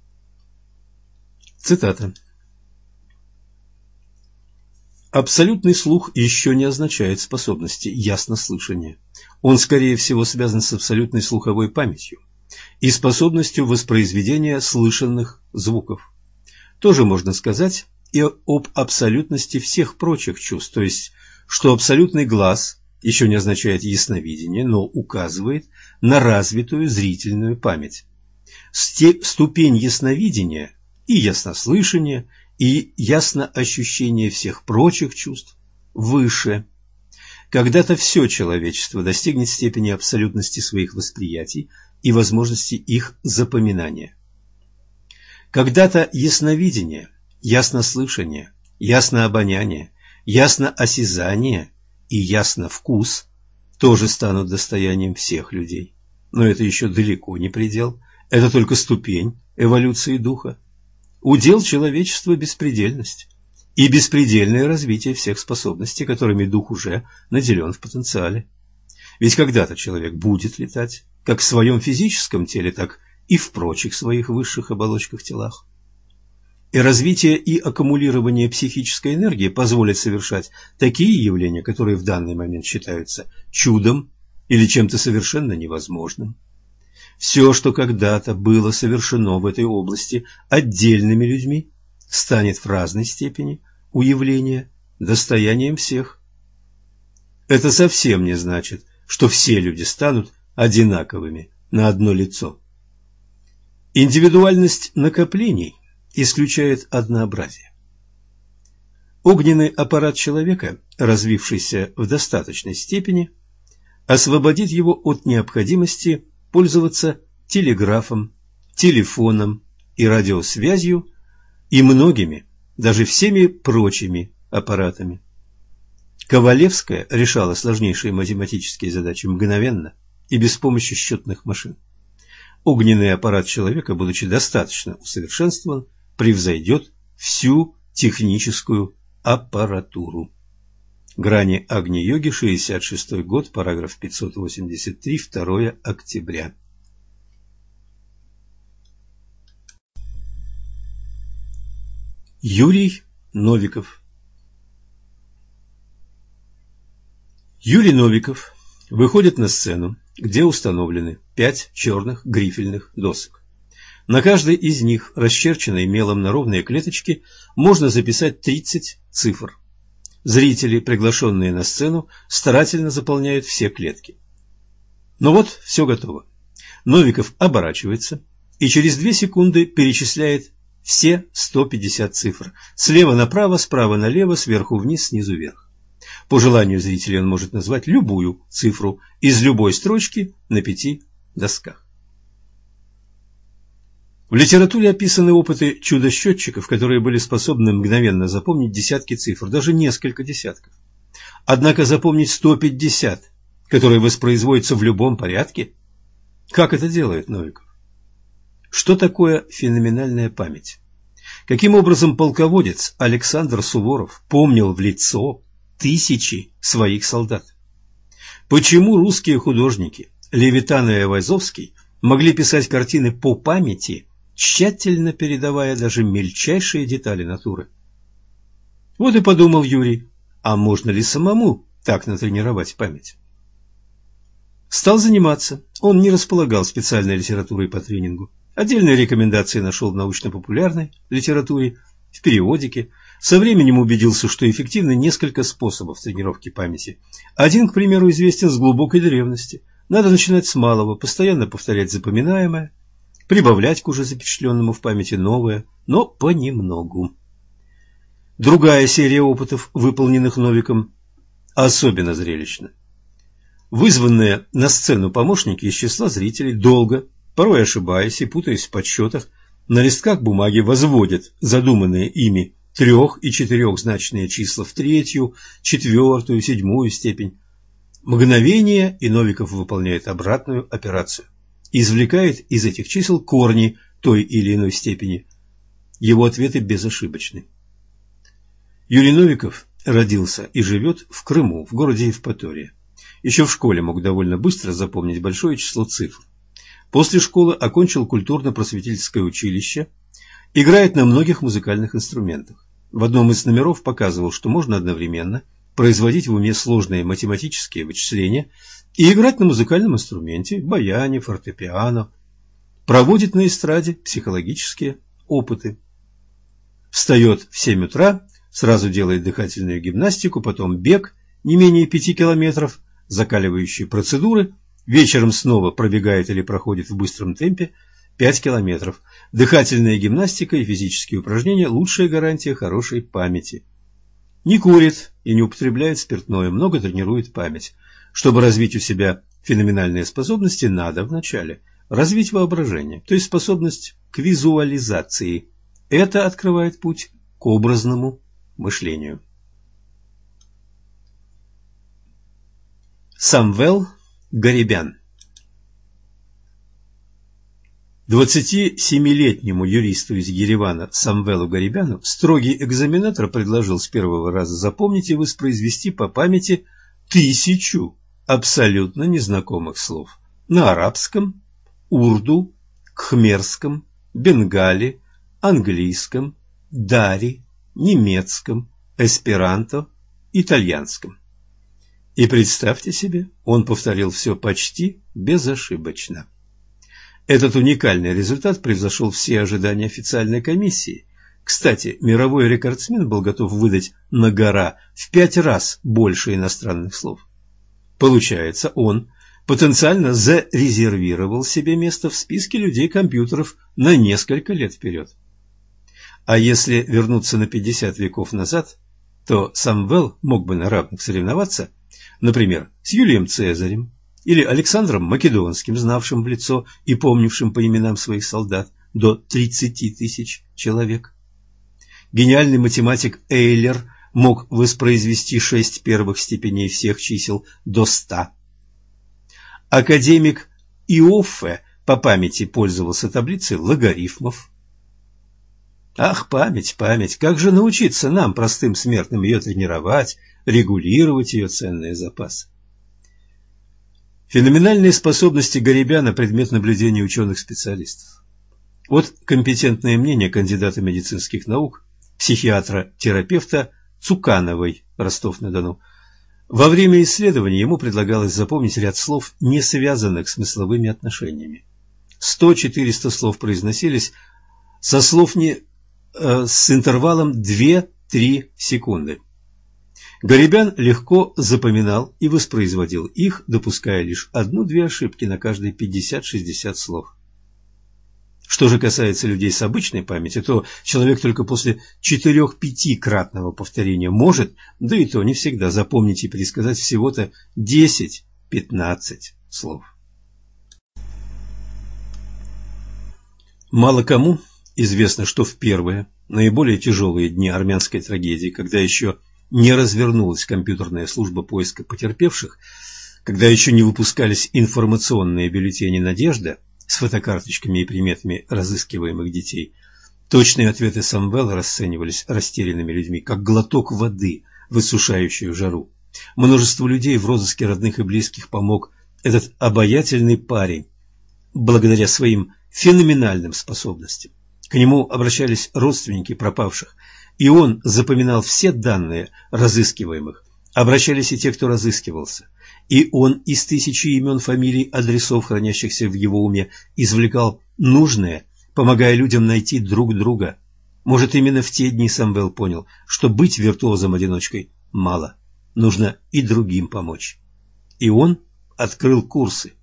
Цитата. Абсолютный слух еще не означает способности яснослышания. Он, скорее всего, связан с абсолютной слуховой памятью и способностью воспроизведения слышанных звуков. Тоже можно сказать и об абсолютности всех прочих чувств, то есть, что абсолютный глаз еще не означает ясновидение, но указывает на развитую зрительную память. Ступень ясновидения и яснослышания, и ясноощущение всех прочих чувств выше. Когда-то все человечество достигнет степени абсолютности своих восприятий и возможности их запоминания. Когда-то ясновидение, яснослышание, яснообоняние, ясноосязание и ясновкус тоже станут достоянием всех людей. Но это еще далеко не предел, это только ступень эволюции духа. Удел человечества – беспредельность и беспредельное развитие всех способностей, которыми дух уже наделен в потенциале. Ведь когда-то человек будет летать, как в своем физическом теле, так и в прочих своих высших оболочках-телах. И развитие и аккумулирование психической энергии позволит совершать такие явления, которые в данный момент считаются чудом или чем-то совершенно невозможным. Все, что когда-то было совершено в этой области отдельными людьми, станет в разной степени у явления достоянием всех. Это совсем не значит, что все люди станут одинаковыми на одно лицо. Индивидуальность накоплений исключает однообразие. Огненный аппарат человека, развившийся в достаточной степени, освободит его от необходимости пользоваться телеграфом, телефоном и радиосвязью и многими, даже всеми прочими аппаратами. Ковалевская решала сложнейшие математические задачи мгновенно и без помощи счетных машин. Огненный аппарат человека, будучи достаточно усовершенствован, превзойдет всю техническую аппаратуру. Грани Агни-йоги, 66 год, параграф 583, 2 октября. Юрий Новиков. Юрий Новиков выходит на сцену, где установлены 5 черных грифельных досок. На каждой из них, расчерченной мелом на ровные клеточки, можно записать 30 цифр. Зрители, приглашенные на сцену, старательно заполняют все клетки. Но вот все готово. Новиков оборачивается и через 2 секунды перечисляет все 150 цифр. Слева направо, справа налево, сверху вниз, снизу вверх. По желанию зрителя он может назвать любую цифру из любой строчки на 5 досках. В литературе описаны опыты чудо-счетчиков, которые были способны мгновенно запомнить десятки цифр, даже несколько десятков. Однако запомнить 150, которые воспроизводятся в любом порядке, как это делает Новиков? Что такое феноменальная память? Каким образом полководец Александр Суворов помнил в лицо тысячи своих солдат? Почему русские художники Левитан и Айвазовский могли писать картины по памяти, тщательно передавая даже мельчайшие детали натуры? Вот и подумал Юрий, а можно ли самому так натренировать память? Стал заниматься. Он не располагал специальной литературой по тренингу. Отдельные рекомендации нашел в научно-популярной литературе, в периодике. Со временем убедился, что эффективны несколько способов тренировки памяти. Один, к примеру, известен с глубокой древности. Надо начинать с малого, постоянно повторять запоминаемое, прибавлять к уже запечатленному в памяти новое, но понемногу. Другая серия опытов, выполненных Новиком, особенно зрелищна. Вызванные на сцену помощники из числа зрителей долго, порой ошибаясь и путаясь в подсчетах, на листках бумаги возводят задуманные ими 3- и 4-значные числа в 3-ю, 4-ю, 7-ю степень. Мгновение, и Новиков выполняет обратную операцию. Извлекает из этих чисел корни той или иной степени. Его ответы безошибочны. Юрий Новиков родился и живет в Крыму, в городе Евпатория. Еще в школе мог довольно быстро запомнить большое число цифр. После школы окончил культурно-просветительское училище, играет на многих музыкальных инструментах. В одном из номеров показывал, что можно одновременно производить в уме сложные математические вычисления и играть на музыкальном инструменте, баяне, фортепиано. Проводит на эстраде психологические опыты. Встает в 7 утра, сразу делает дыхательную гимнастику, потом бег не менее 5 километров, закаливающие процедуры, вечером снова пробегает или проходит в быстром темпе 5 километров. Дыхательная гимнастика и физические упражнения – лучшая гарантия хорошей памяти. Не курит и не употребляет спиртное, много тренирует память. Чтобы развить у себя феноменальные способности, надо вначале развить воображение, то есть способность к визуализации. Это открывает путь к образному мышлению. Самвел Гарибян. 27-летнему юристу из Еревана Самвелу Гарибяну строгий экзаменатор предложил с первого раза запомнить и воспроизвести по памяти 1000 абсолютно незнакомых слов на арабском, урду, кхмерском, бенгале, английском, дари, немецком, эсперанто, итальянском. И представьте себе, он повторил все почти безошибочно. Этот уникальный результат превзошел все ожидания официальной комиссии. Кстати, мировой рекордсмен был готов выдать на гора в 5 раз больше иностранных слов. Получается, он потенциально зарезервировал себе место в списке людей-компьютеров на несколько лет вперед. А если вернуться на 50 веков назад, то Самвел мог бы на равных соревноваться, например, с Юлием Цезарем или Александром Македонским, знавшим в лицо и помнившим по именам своих солдат до 30 тысяч человек. Гениальный математик Эйлер мог воспроизвести 6 первых степеней всех чисел до 100. Академик Иоффе по памяти пользовался таблицей логарифмов. Ах, память, память, как же научиться нам, простым смертным, ее тренировать, регулировать ее ценные запасы. Феноменальные способности Гарибяна – предмет наблюдения ученых-специалистов. Вот компетентное мнение кандидата медицинских наук, психиатра-терапевта Цукановой, Ростов-на-Дону. Во время исследования ему предлагалось запомнить ряд слов, не связанных с смысловыми отношениями. 100-400 слов произносились со слов с интервалом 2-3 секунды. Гарибян легко запоминал и воспроизводил их, допуская лишь 1-2 ошибки на каждые 50-60 слов. Что же касается людей с обычной памятью, то человек только после 4-5-кратного повторения может, да и то не всегда, запомнить и пересказать всего-то 10-15 слов. Мало кому известно, что в первые, наиболее тяжелые дни армянской трагедии, когда еще не развернулась компьютерная служба поиска потерпевших, когда еще не выпускались информационные бюллетени «Надежда» с фотокарточками и приметами разыскиваемых детей, точные ответы Самвела расценивались растерянными людьми как глоток воды в иссушающую жару. Множеству людей в розыске родных и близких помог этот обаятельный парень, благодаря своим феноменальным способностям. К нему обращались родственники пропавших, и он запоминал все данные разыскиваемых. Обращались и те, кто разыскивался. И он из тысячи имен, фамилий, адресов, хранящихся в его уме, извлекал нужное, помогая людям найти друг друга. Может, именно в те дни Самвел понял, что быть виртуозом-одиночкой мало, нужно и другим помочь. И он открыл курсы.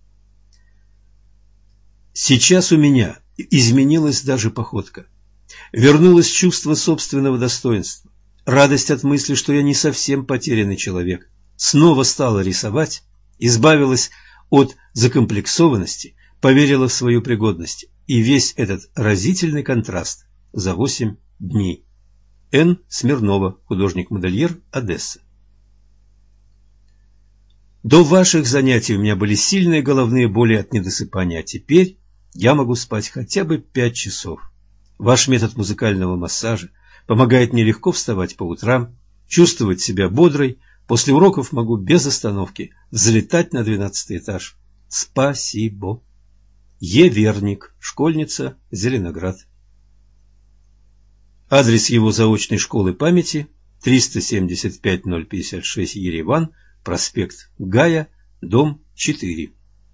Сейчас у меня изменилась даже походка. Вернулось чувство собственного достоинства, радость от мысли, что я не совсем потерянный человек. Снова стала рисовать, избавилась от закомплексованности, поверила в свою пригодность. И весь этот разительный контраст за 8 дней. Н. Смирнова, художник-модельер, Одесса. До ваших занятий у меня были сильные головные боли от недосыпания, а теперь я могу спать хотя бы 5 часов. Ваш метод музыкального массажа помогает мне легко вставать по утрам, чувствовать себя бодрой. После уроков могу без остановки взлетать на 12-й этаж. Спасибо. Е. Верник, школьница, Зеленоград. Адрес его заочной школы памяти 375-056 Ереван, проспект Гая, дом 4.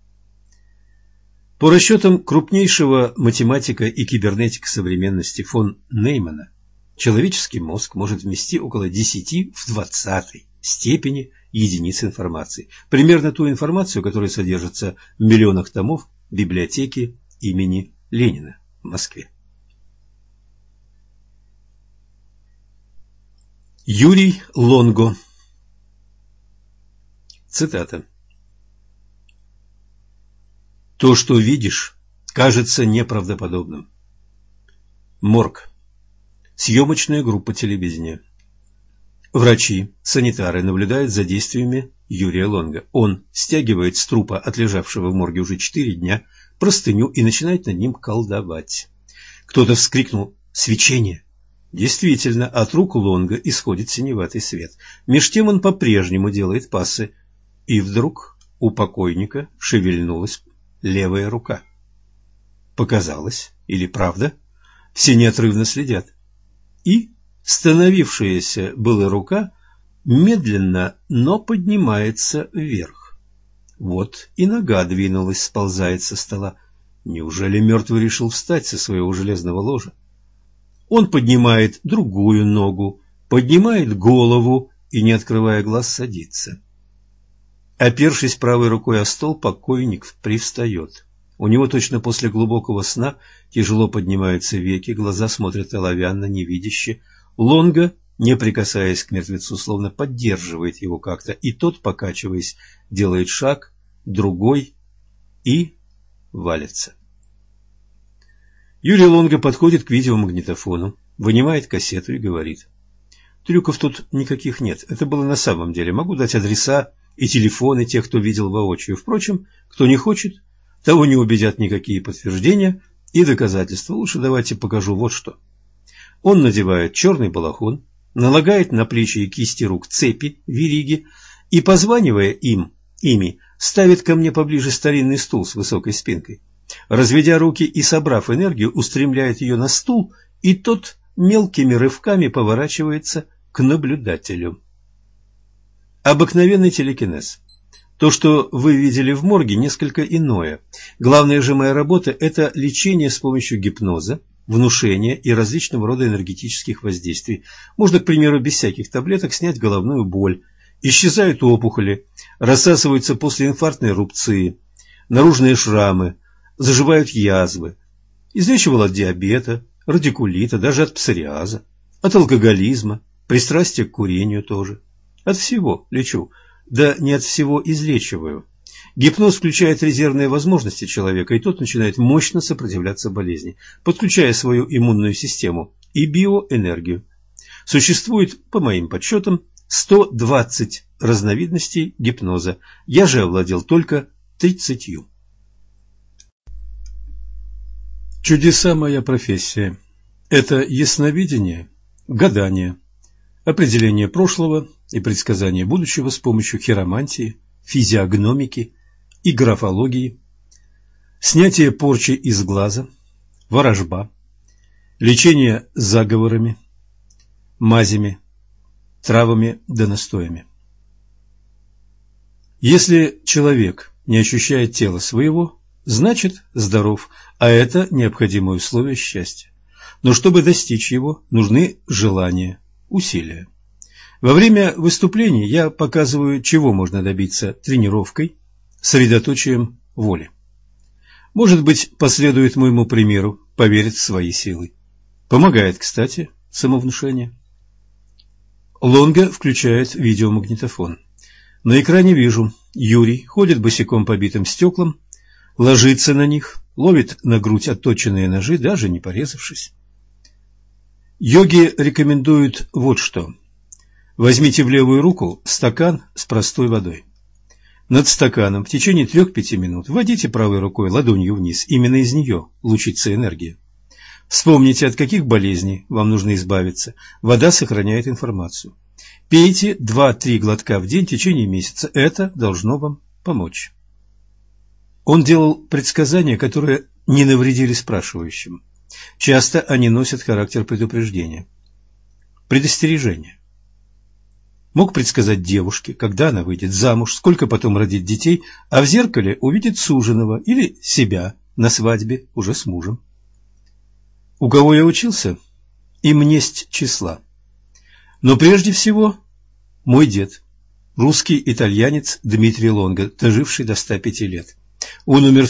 По расчетам крупнейшего математика и кибернетика современности фон Неймана, человеческий мозг может вместить около 10 в 20 степени единиц информации. Примерно ту информацию, которая содержится в миллионах томов библиотеки имени Ленина в Москве. Юрий Лонго. Цитата. То, что видишь, кажется неправдоподобным. Морг. Съемочная группа телевидения. Врачи, санитары наблюдают за действиями Юрия Лонго. Он стягивает с трупа, отлежавшего в морге уже 4 дня, простыню и начинает над ним колдовать. Кто-то вскрикнул «Свечение!». Действительно, от рук Лонго исходит синеватый свет. Меж тем он по-прежнему делает пассы. И вдруг у покойника шевельнулась левая рука. Показалось, или правда? Все неотрывно следят. И становившаяся была рука медленно, но поднимается вверх. Вот и нога двинулась, сползает со стола. Неужели мертвый решил встать со своего железного ложа? Он поднимает другую ногу, поднимает голову и, не открывая глаз, садится. Опершись правой рукой о стол, покойник привстает. У него точно после глубокого сна тяжело поднимаются веки, глаза смотрят оловянно, невидяще. Лонго, не прикасаясь к мертвецу, словно поддерживает его как-то, и тот, покачиваясь, делает шаг, другой и валится. Юрий Лонго подходит к видеомагнитофону, вынимает кассету и говорит: «Трюков тут никаких нет. Это было на самом деле. Могу дать адреса и телефоны тех, кто видел воочию. Впрочем, кто не хочет, того не убедят никакие подтверждения и доказательства. Лучше давайте покажу вот что». Он надевает черный балахон, налагает на плечи и кисти рук цепи, вериги и, позванивая ими, ставит ко мне поближе старинный стул с высокой спинкой. Разведя руки и собрав энергию, устремляет ее на стул, и тот мелкими рывками поворачивается к наблюдателю. Обыкновенный телекинез. То, что вы видели в морге, несколько иное. Главная же моя работа – это лечение с помощью гипноза, внушения и различного рода энергетических воздействий. Можно, к примеру, без всяких таблеток снять головную боль. Исчезают опухоли, рассасываются послеинфарктные рубцы, наружные шрамы, заживают язвы. Излечивал от диабета, радикулита, даже от псориаза, от алкоголизма, пристрастия к курению тоже. От всего лечу, да не от всего излечиваю. Гипноз включает резервные возможности человека, и тот начинает мощно сопротивляться болезни, подключая свою иммунную систему и биоэнергию. Существует, по моим подсчетам, 120 разновидностей гипноза. Я же овладел только 30. Чудеса моя профессия. Это ясновидение, гадание, определение прошлого и предсказание будущего с помощью хиромантии, физиогномики и графологии, снятие порчи из глаза, ворожба, лечение заговорами, мазями, травами да настоями. Если человек не ощущает тела своего, значит здоров, а это необходимое условие счастья. Но чтобы достичь его, нужны желания, усилия. Во время выступлений я показываю, чего можно добиться тренировкой, сосредоточием воли. Может быть, последует моему примеру, поверит в свои силы. Помогает, кстати, самовнушение. Лонга включает видеомагнитофон. На экране вижу, Юрий ходит босиком по битым стеклам, ложится на них, ловит на грудь отточенные ножи, даже не порезавшись. Йоги рекомендуют вот что. Возьмите в левую руку стакан с простой водой. Над стаканом в течение 3-5 минут вводите правой рукой ладонью вниз, именно из нее лучится энергия. Вспомните, от каких болезней вам нужно избавиться. Вода сохраняет информацию. Пейте 2-3 глотка в день в течение месяца. Это должно вам помочь. Он делал предсказания, которые не навредили спрашивающим. Часто они носят характер предупреждения. Предостережение. Мог предсказать девушке, когда она выйдет замуж, сколько потом родит детей, а в зеркале увидит суженого или себя на свадьбе уже с мужем. У кого я учился? Им несть числа. Но прежде всего мой дед, русский итальянец Дмитрий Лонга, доживший до 105 лет. Он умер в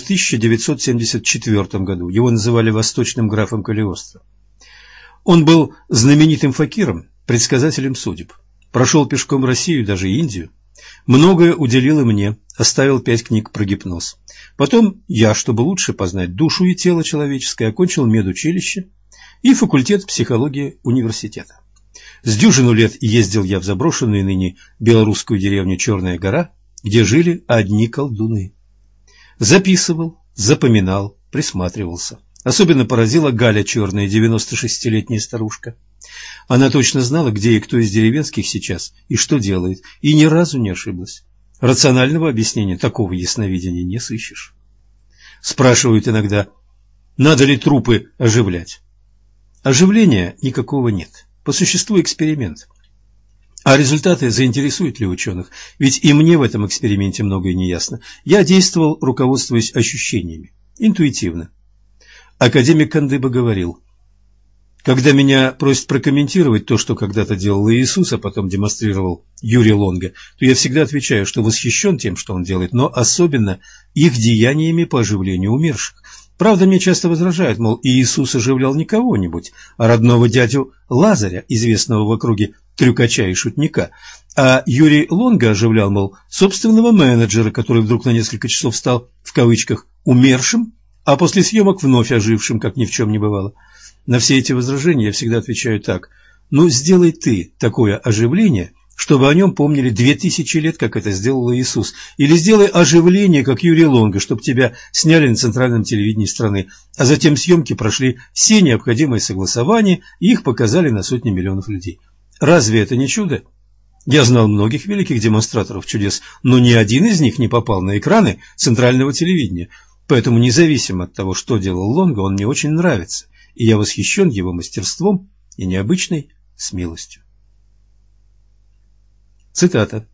1974 году, его называли восточным графом Калиостро. Он был знаменитым факиром, предсказателем судеб. Прошел пешком Россию, даже Индию. Многое уделил и мне, оставил 5 книг про гипноз. Потом я, чтобы лучше познать душу и тело человеческое, окончил медучилище и факультет психологии университета. С дюжину лет ездил я в заброшенную ныне белорусскую деревню Черная гора, где жили одни колдуны. Записывал, запоминал, присматривался. Особенно поразила Галя Черная, 96-летняя старушка. Она точно знала, где и кто из деревенских сейчас и что делает, и ни разу не ошиблась. Рационального объяснения такого ясновидения не сыщешь. Спрашивают иногда, надо ли трупы оживлять. Оживления никакого нет. По существу эксперимент. А результаты заинтересуют ли ученых? Ведь и мне в этом эксперименте многое не ясно. Я действовал, руководствуясь ощущениями, интуитивно. Академик Кандыба говорил, когда меня просят прокомментировать то, что когда-то делал Иисус, а потом демонстрировал Юрий Лонга, то я всегда отвечаю, что восхищен тем, что он делает, но особенно их деяниями по оживлению умерших. Правда, мне часто возражают, мол, Иисус оживлял не кого-нибудь, а родного дядю Лазаря, известного в округе трюкача и шутника, а Юрий Лонга оживлял, мол, собственного менеджера, который вдруг на несколько часов стал, в кавычках, умершим, а после съемок вновь ожившим, как ни в чем не бывало. На все эти возражения я всегда отвечаю так. Ну, сделай ты такое оживление, чтобы о нем помнили 2000 лет, как это сделал Иисус. Или сделай оживление, как Юрий Лонга, чтобы тебя сняли на центральном телевидении страны, а затем съемки прошли все необходимые согласования и их показали на сотни миллионов людей. Разве это не чудо? Я знал многих великих демонстраторов чудес, но ни один из них не попал на экраны центрального телевидения. Поэтому, независимо от того, что делал Лонго, он мне очень нравится, и я восхищен его мастерством и необычной смелостью. Цитата.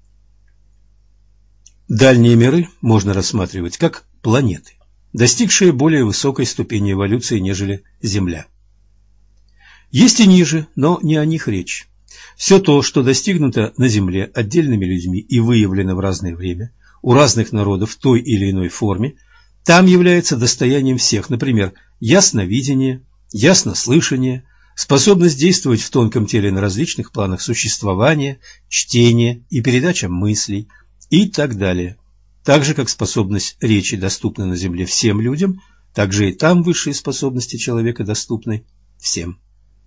Дальние миры можно рассматривать как планеты, достигшие более высокой ступени эволюции, нежели Земля. Есть и ниже, но не о них речь. Все то, что достигнуто на Земле отдельными людьми и выявлено в разное время, у разных народов в той или иной форме, там является достоянием всех, например, ясновидение, яснослышание, способность действовать в тонком теле на различных планах существования, чтение и передача мыслей и так далее. Так же, как способность речи доступна на Земле всем людям, так же и там высшие способности человека доступны всем.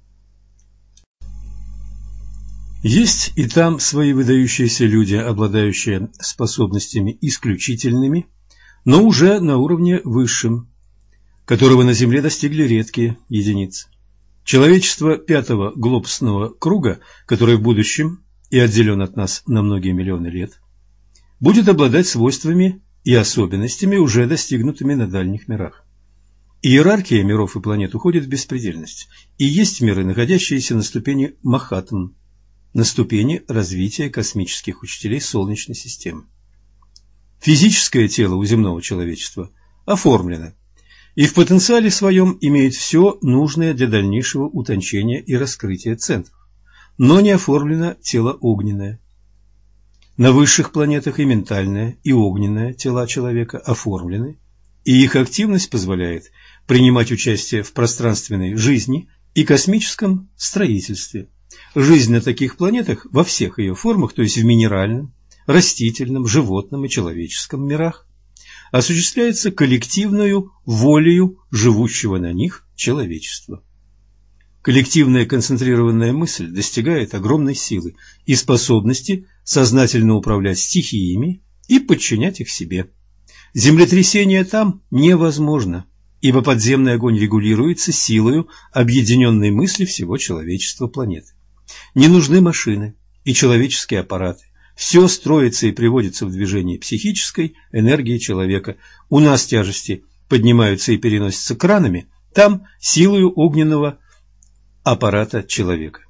Есть и там свои выдающиеся люди, обладающие способностями исключительными, но уже на уровне высшем, которого на Земле достигли редкие единицы. Человечество пятого глобусного круга, который в будущем и отделен от нас на многие миллионы лет, будет обладать свойствами и особенностями, уже достигнутыми на дальних мирах. Иерархия миров и планет уходит в беспредельность, и есть миры, находящиеся на ступени Махатм, на ступени развития космических учителей Солнечной системы. Физическое тело у земного человечества оформлено и в потенциале своем имеет все нужное для дальнейшего утончения и раскрытия центров, но не оформлено тело огненное. На высших планетах и ментальное, и огненное тела человека оформлены, и их активность позволяет принимать участие в пространственной жизни и космическом строительстве. Жизнь на таких планетах во всех ее формах, то есть в минеральном, растительном, животном и человеческом мирах, осуществляется коллективною волею живущего на них человечества. Коллективная концентрированная мысль достигает огромной силы и способности сознательно управлять стихиями и подчинять их себе. Землетрясение там невозможно, ибо подземный огонь регулируется силою объединенной мысли всего человечества планеты. Не нужны машины и человеческие аппараты. Все строится и приводится в движение психической энергии человека. У нас тяжести поднимаются и переносятся кранами, там силою огненного аппарата человека.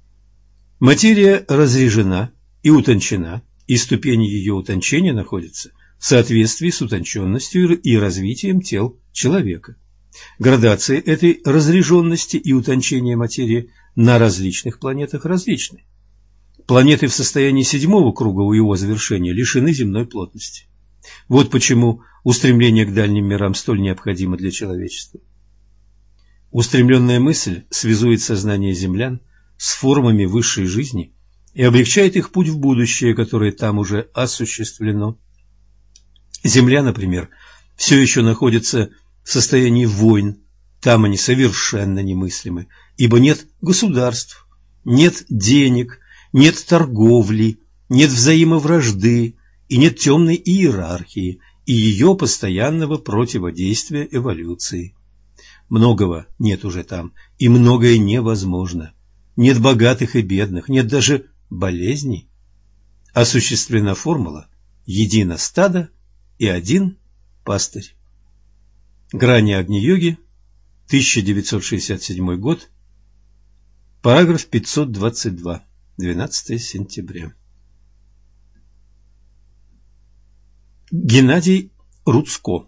Материя разрежена и утончена, и ступени ее утончения находятся в соответствии с утонченностью и развитием тел человека. Градации этой разреженности и утончения материи на различных планетах различны. Планеты в состоянии седьмого круга у его завершения лишены земной плотности. Вот почему устремление к дальним мирам столь необходимо для человечества. Устремленная мысль связует сознание землян с формами высшей жизни и облегчает их путь в будущее, которое там уже осуществлено. Земля, например, все еще находится в состоянии войн, там они совершенно немыслимы, ибо нет государств, нет денег, нет торговли, нет взаимовражды и нет темной иерархии и ее постоянного противодействия эволюции. Многого нет уже там, и многое невозможно. Нет богатых и бедных, нет даже болезней. Осуществлена формула «едино стадо и один пастырь». Грани Агни-йоги, 1967 год, параграф 522, 12 сентября. Геннадий Руцко.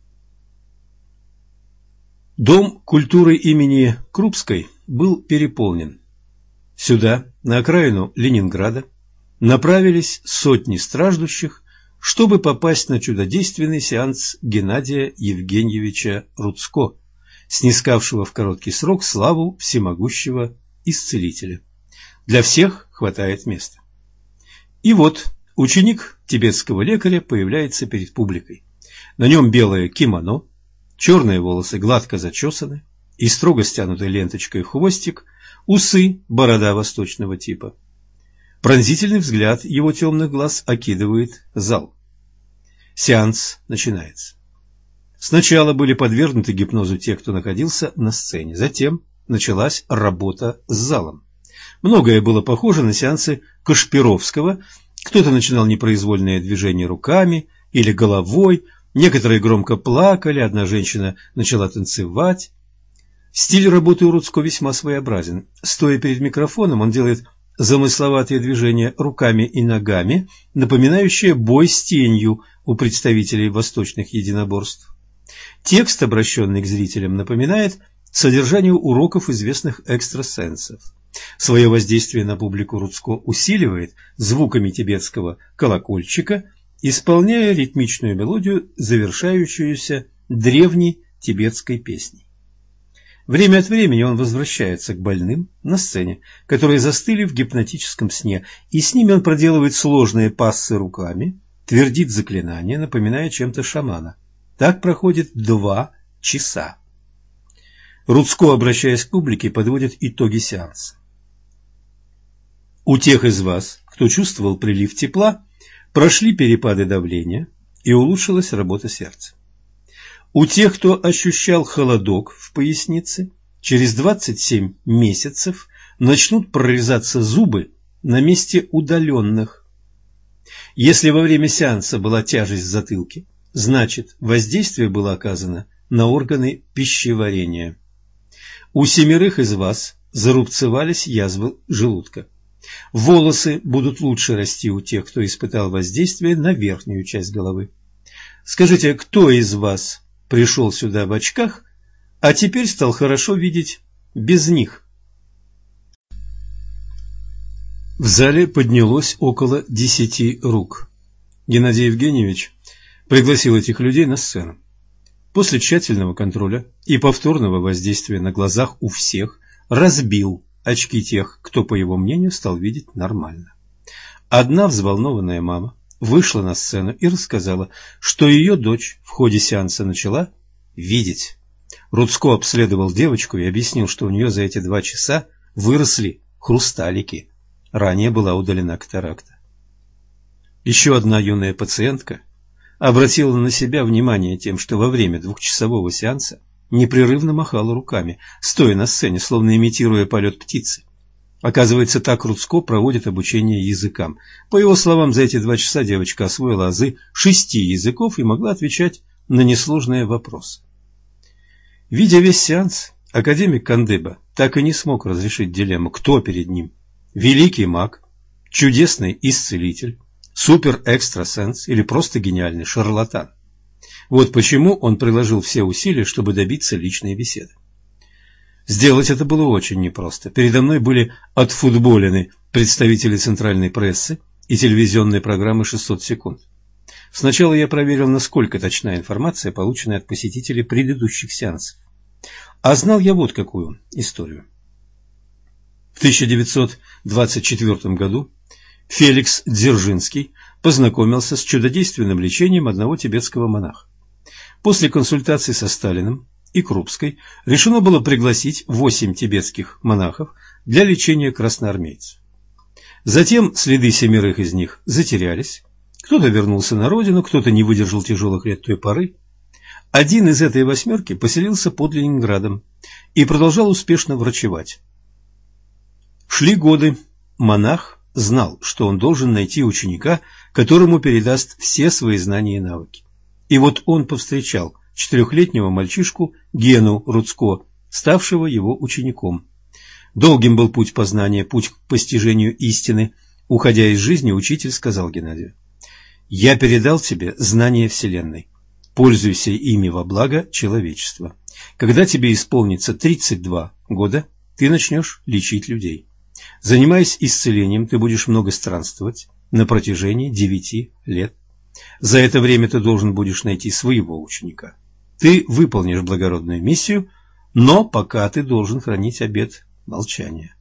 Дом культуры имени Крупской был переполнен. Сюда, на окраину Ленинграда, направились сотни страждущих, чтобы попасть на чудодейственный сеанс Геннадия Евгеньевича Руцко, снискавшего в короткий срок славу всемогущего исцелителя. Для всех хватает места. И вот ученик тибетского лекаря появляется перед публикой. На нем белое кимоно, черные волосы гладко зачесаны и строго стянутый ленточкой хвостик, усы, борода восточного типа. Пронзительный взгляд его темных глаз окидывает зал. Сеанс начинается. Сначала были подвергнуты гипнозу те, кто находился на сцене. Затем началась работа с залом. Многое было похоже на сеансы Кашпировского. Кто-то начинал непроизвольные движения руками или головой, некоторые громко плакали, одна женщина начала танцевать. Стиль работы у Руцко весьма своеобразен. Стоя перед микрофоном, он делает замысловатые движения руками и ногами, напоминающие бой с тенью у представителей восточных единоборств. Текст, обращенный к зрителям, напоминает содержание уроков известных экстрасенсов. Свое воздействие на публику Руцко усиливает звуками тибетского колокольчика, исполняя ритмичную мелодию, завершающуюся древней тибетской песней. Время от времени он возвращается к больным на сцене, которые застыли в гипнотическом сне, и с ними он проделывает сложные пассы руками, твердит заклинания, напоминая чем-то шамана. Так проходит 2 часа. Руцко, обращаясь к публике, подводит итоги сеанса. У тех из вас, кто чувствовал прилив тепла, прошли перепады давления и улучшилась работа сердца. У тех, кто ощущал холодок в пояснице, через 27 месяцев начнут прорезаться зубы на месте удаленных. Если во время сеанса была тяжесть в затылке, значит, воздействие было оказано на органы пищеварения. У 7 из вас зарубцевались язвы желудка. Волосы будут лучше расти у тех, кто испытал воздействие на верхнюю часть головы. Скажите, кто из вас пришел сюда в очках, а теперь стал хорошо видеть без них? В зале поднялось около 10 рук. Геннадий Евгеньевич пригласил этих людей на сцену. После тщательного контроля и повторного воздействия на глазах у всех разбил очки тех, кто, по его мнению, стал видеть нормально. Одна взволнованная мама вышла на сцену и рассказала, что ее дочь в ходе сеанса начала видеть. Руцко обследовал девочку и объяснил, что у нее за эти 2 часа выросли хрусталики. Ранее была удалена катаракта. Еще одна юная пациентка обратила на себя внимание тем, что во время 2-часового сеанса непрерывно махала руками, стоя на сцене, словно имитируя полет птицы. Оказывается, так Руцко проводит обучение языкам. По его словам, за эти 2 часа девочка освоила азы 6 языков и могла отвечать на несложные вопросы. Видя весь сеанс, академик Кандыба так и не смог разрешить дилемму, кто перед ним: великий маг, чудесный исцелитель, супер-экстрасенс или просто гениальный шарлатан. Вот почему он приложил все усилия, чтобы добиться личной беседы. Сделать это было очень непросто. Передо мной были отфутболены представители центральной прессы и телевизионной программы «600 секунд». Сначала я проверил, насколько точна информация, полученная от посетителей предыдущих сеансов. А знал я вот какую историю. В 1924 году Феликс Дзержинский познакомился с чудодейственным лечением одного тибетского монаха. После консультации со Сталиным и Крупской решено было пригласить 8 тибетских монахов для лечения красноармейцев. Затем следы 7 из них затерялись, кто-то вернулся на родину, кто-то не выдержал тяжелых лет той поры. Один из этой 8 поселился под Ленинградом и продолжал успешно врачевать. Шли годы, монах знал, что он должен найти ученика, которому передаст все свои знания и навыки. И вот он повстречал 4-летнего мальчишку Гену Руцко, ставшего его учеником. Долгим был путь познания, путь к постижению истины. Уходя из жизни, учитель сказал Геннадию: «Я передал тебе знания Вселенной. Пользуйся ими во благо человечества. Когда тебе исполнится 32 года, ты начнешь лечить людей. Занимаясь исцелением, ты будешь много странствовать на протяжении 9 лет. За это время ты должен будешь найти своего ученика. Ты выполнишь благородную миссию, но пока ты должен хранить обет молчания».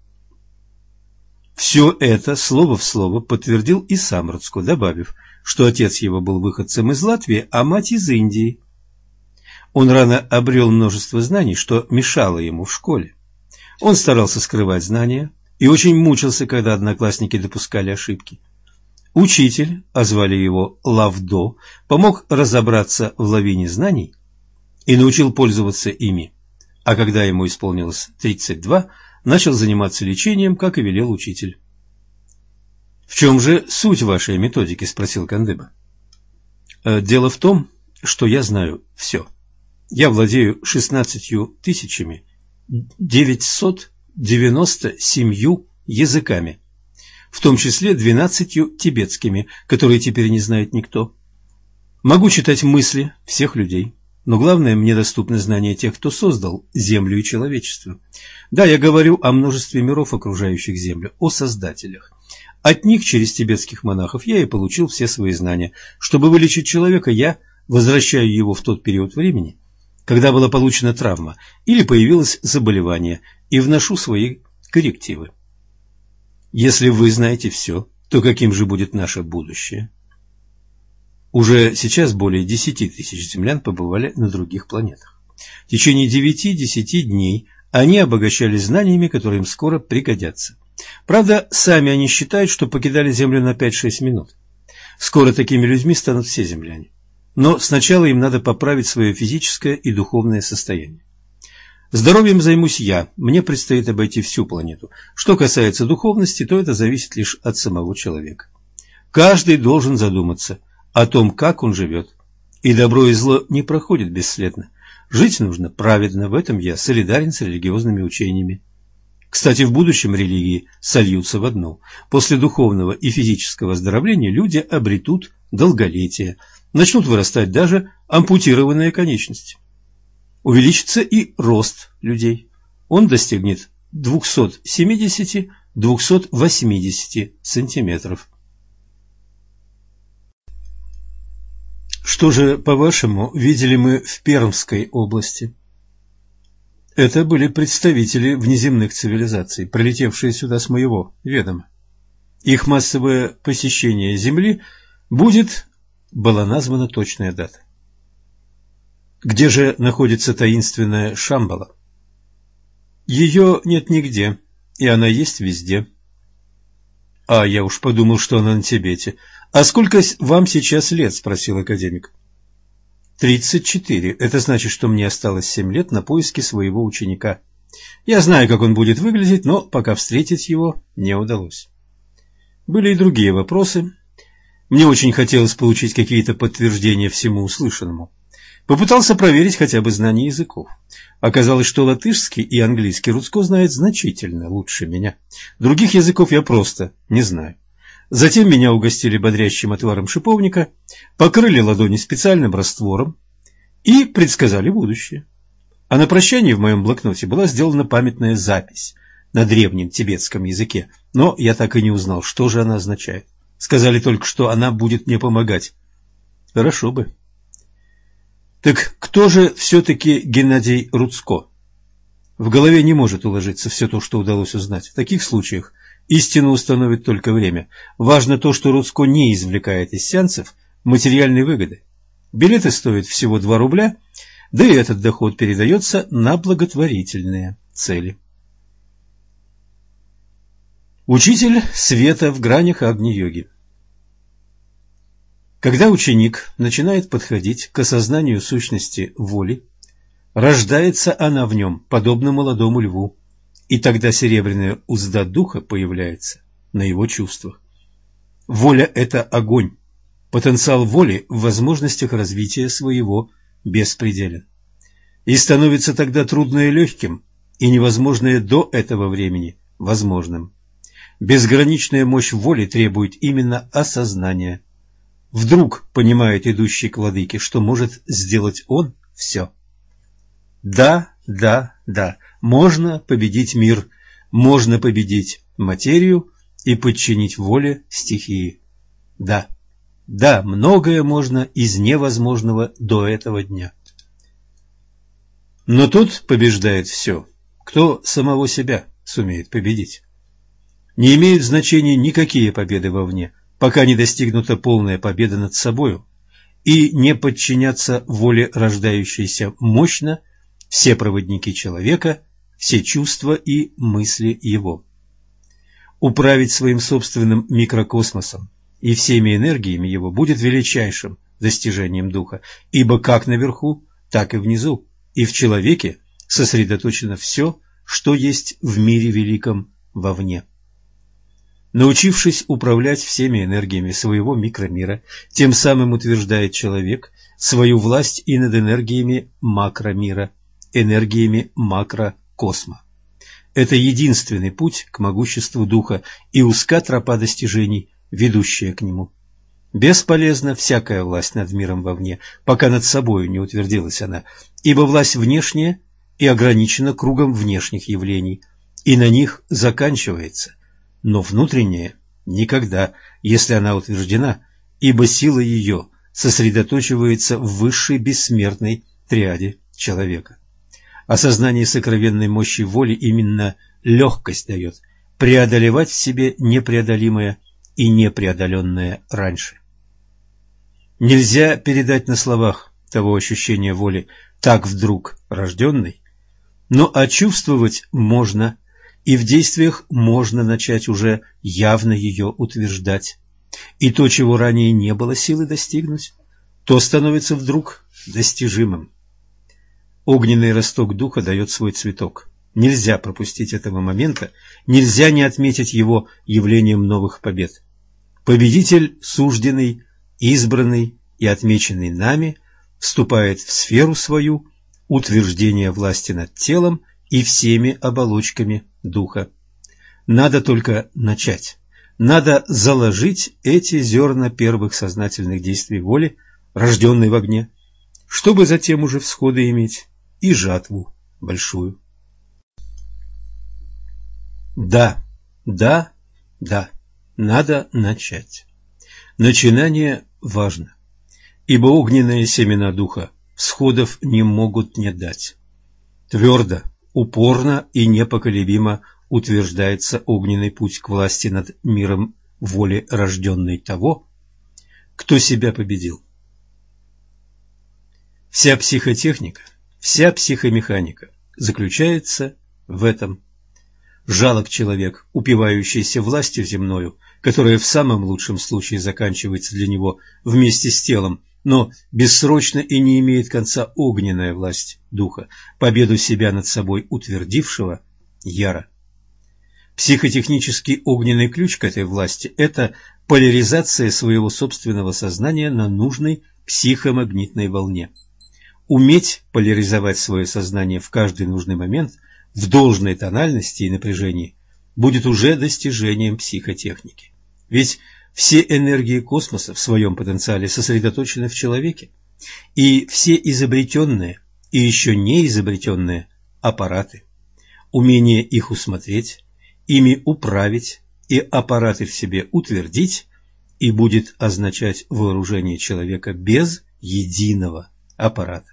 Все это слово в слово подтвердил и сам Руцко, добавив, что отец его был выходцем из Латвии, а мать из Индии. Он рано обрел множество знаний, что мешало ему в школе. Он старался скрывать знания и очень мучился, когда одноклассники допускали ошибки. Учитель, а звали его Лавдо, помог разобраться в лавине знаний и научил пользоваться ими. А когда ему исполнилось 32, начал заниматься лечением, как и велел учитель. «В чем же суть вашей методики?» – спросил Кандыба. «Дело в том, что я знаю все. Я владею 16 997 языками, в том числе 12 тибетскими, которые теперь не знает никто. Могу читать мысли всех людей, но главное, мне доступны знания тех, кто создал Землю и человечество. Да, я говорю о множестве миров, окружающих Землю, о создателях. От них, через тибетских монахов, я и получил все свои знания. Чтобы вылечить человека, я возвращаю его в тот период времени, когда была получена травма или появилось заболевание, и вношу свои коррективы. Если вы знаете все, то каким же будет наше будущее?» Уже сейчас более 10 тысяч землян побывали на других планетах. В течение 9-10 дней они обогащались знаниями, которые им скоро пригодятся. Правда, сами они считают, что покидали Землю на 5-6 минут. Скоро такими людьми станут все земляне. Но сначала им надо поправить свое физическое и духовное состояние. Здоровьем займусь я, мне предстоит обойти всю планету. Что касается духовности, то это зависит лишь от самого человека. Каждый должен задуматься о том, как он живет. И добро и зло не проходят бесследно. Жить нужно праведно, в этом я солидарен с религиозными учениями. Кстати, в будущем религии сольются в одну. После духовного и физического выздоровления люди обретут долголетие, начнут вырастать даже ампутированные конечности. Увеличится и рост людей. Он достигнет 270-280 сантиметров. Что же, по-вашему, видели мы в Пермской области? Это были представители внеземных цивилизаций, прилетевшие сюда с моего ведома. Их массовое посещение Земли была названа точная дата. Где же находится таинственная Шамбала? Ее нет нигде, и она есть везде. А я уж подумал, что она на Тибете. А сколько вам сейчас лет? Спросил академик. 34. Это значит, что мне осталось 7 лет на поиски своего ученика. Я знаю, как он будет выглядеть, но пока встретить его не удалось. Были и другие вопросы. Мне очень хотелось получить какие-то подтверждения всему услышанному. Попытался проверить хотя бы знание языков. Оказалось, что латышский и английский Руцко знает значительно лучше меня. Других языков я просто не знаю. Затем меня угостили бодрящим отваром шиповника, покрыли ладони специальным раствором и предсказали будущее. А на прощание в моем блокноте была сделана памятная запись на древнем тибетском языке, но я так и не узнал, что же она означает. Сказали только, что она будет мне помогать. Хорошо бы. Так кто же все-таки Геннадий Руцко? В голове не может уложиться все то, что удалось узнать. В таких случаях истину установит только время. Важно то, что Руцко не извлекает из сеансов материальной выгоды. Билеты стоят всего 2 рубля, да и этот доход передается на благотворительные цели. Учитель света в гранях Агни-йоги. Когда ученик начинает подходить к осознанию сущности воли, рождается она в нем, подобно молодому льву, и тогда серебряная узда духа появляется на его чувствах. Воля – это огонь. Потенциал воли в возможностях развития своего беспределен. И становится тогда трудное легким, и невозможное до этого времени возможным. Безграничная мощь воли требует именно осознания. Вдруг понимает идущий к владыке, что может сделать он все. Да, можно победить мир, можно победить материю и подчинить воле стихии. Да, многое можно из невозможного до этого дня. Но тот побеждает все, кто самого себя сумеет победить. Не имеют значения никакие победы вовне, пока не достигнута полная победа над собою, и не подчинятся воле рождающейся мощно все проводники человека, все чувства и мысли его. Управить своим собственным микрокосмосом и всеми энергиями его будет величайшим достижением духа, ибо как наверху, так и внизу, и в человеке сосредоточено все, что есть в мире великом вовне. Научившись управлять всеми энергиями своего микромира, тем самым утверждает человек свою власть и над энергиями макромира, энергиями макрокосма. Это единственный путь к могуществу духа и узка тропа достижений, ведущая к нему. Бесполезна всякая власть над миром вовне, пока над собою не утвердилась она, ибо власть внешняя и ограничена кругом внешних явлений, и на них заканчивается, но внутренняя никогда, если она утверждена, ибо сила ее сосредоточивается в высшей бессмертной триаде человека. Осознание сокровенной мощи воли именно легкость дает преодолевать в себе непреодолимое и непреодоленное раньше. Нельзя передать на словах того ощущения воли, так вдруг рожденной, но очувствовать можно, и в действиях можно начать уже явно ее утверждать. И то, чего ранее не было силы достигнуть, то становится вдруг достижимым. Огненный росток духа дает свой цветок. Нельзя пропустить этого момента, нельзя не отметить его явлением новых побед. Победитель, сужденный, избранный и отмеченный нами, вступает в сферу свою утверждения власти над телом и всеми оболочками духа. Надо только начать. Надо заложить эти зерна первых сознательных действий воли, рожденной в огне, чтобы затем уже всходы иметь и жатву большую. Да, да, да, надо начать. Начинание важно, ибо огненные семена духа всходов не могут не дать. Твердо, упорно и непоколебимо утверждается огненный путь к власти над миром воли, рожденной того, кто себя победил. Вся психотехника, вся психомеханика заключается в этом. Жалок человек, упивающийся властью земною, которая в самом лучшем случае заканчивается для него вместе с телом, но бессрочно и не имеет конца огненная власть духа, победу себя над собой утвердившего яро. Психотехнический огненный ключ к этой власти – это поляризация своего собственного сознания на нужной психомагнитной волне. Уметь поляризовать свое сознание в каждый нужный момент в должной тональности и напряжении будет уже достижением психотехники. Ведь все энергии космоса в своем потенциале сосредоточены в человеке, и все изобретенные и еще не изобретенные аппараты, умение их усмотреть, ими управить и аппараты в себе утвердить, и будет означать вооружение человека без единого аппарата.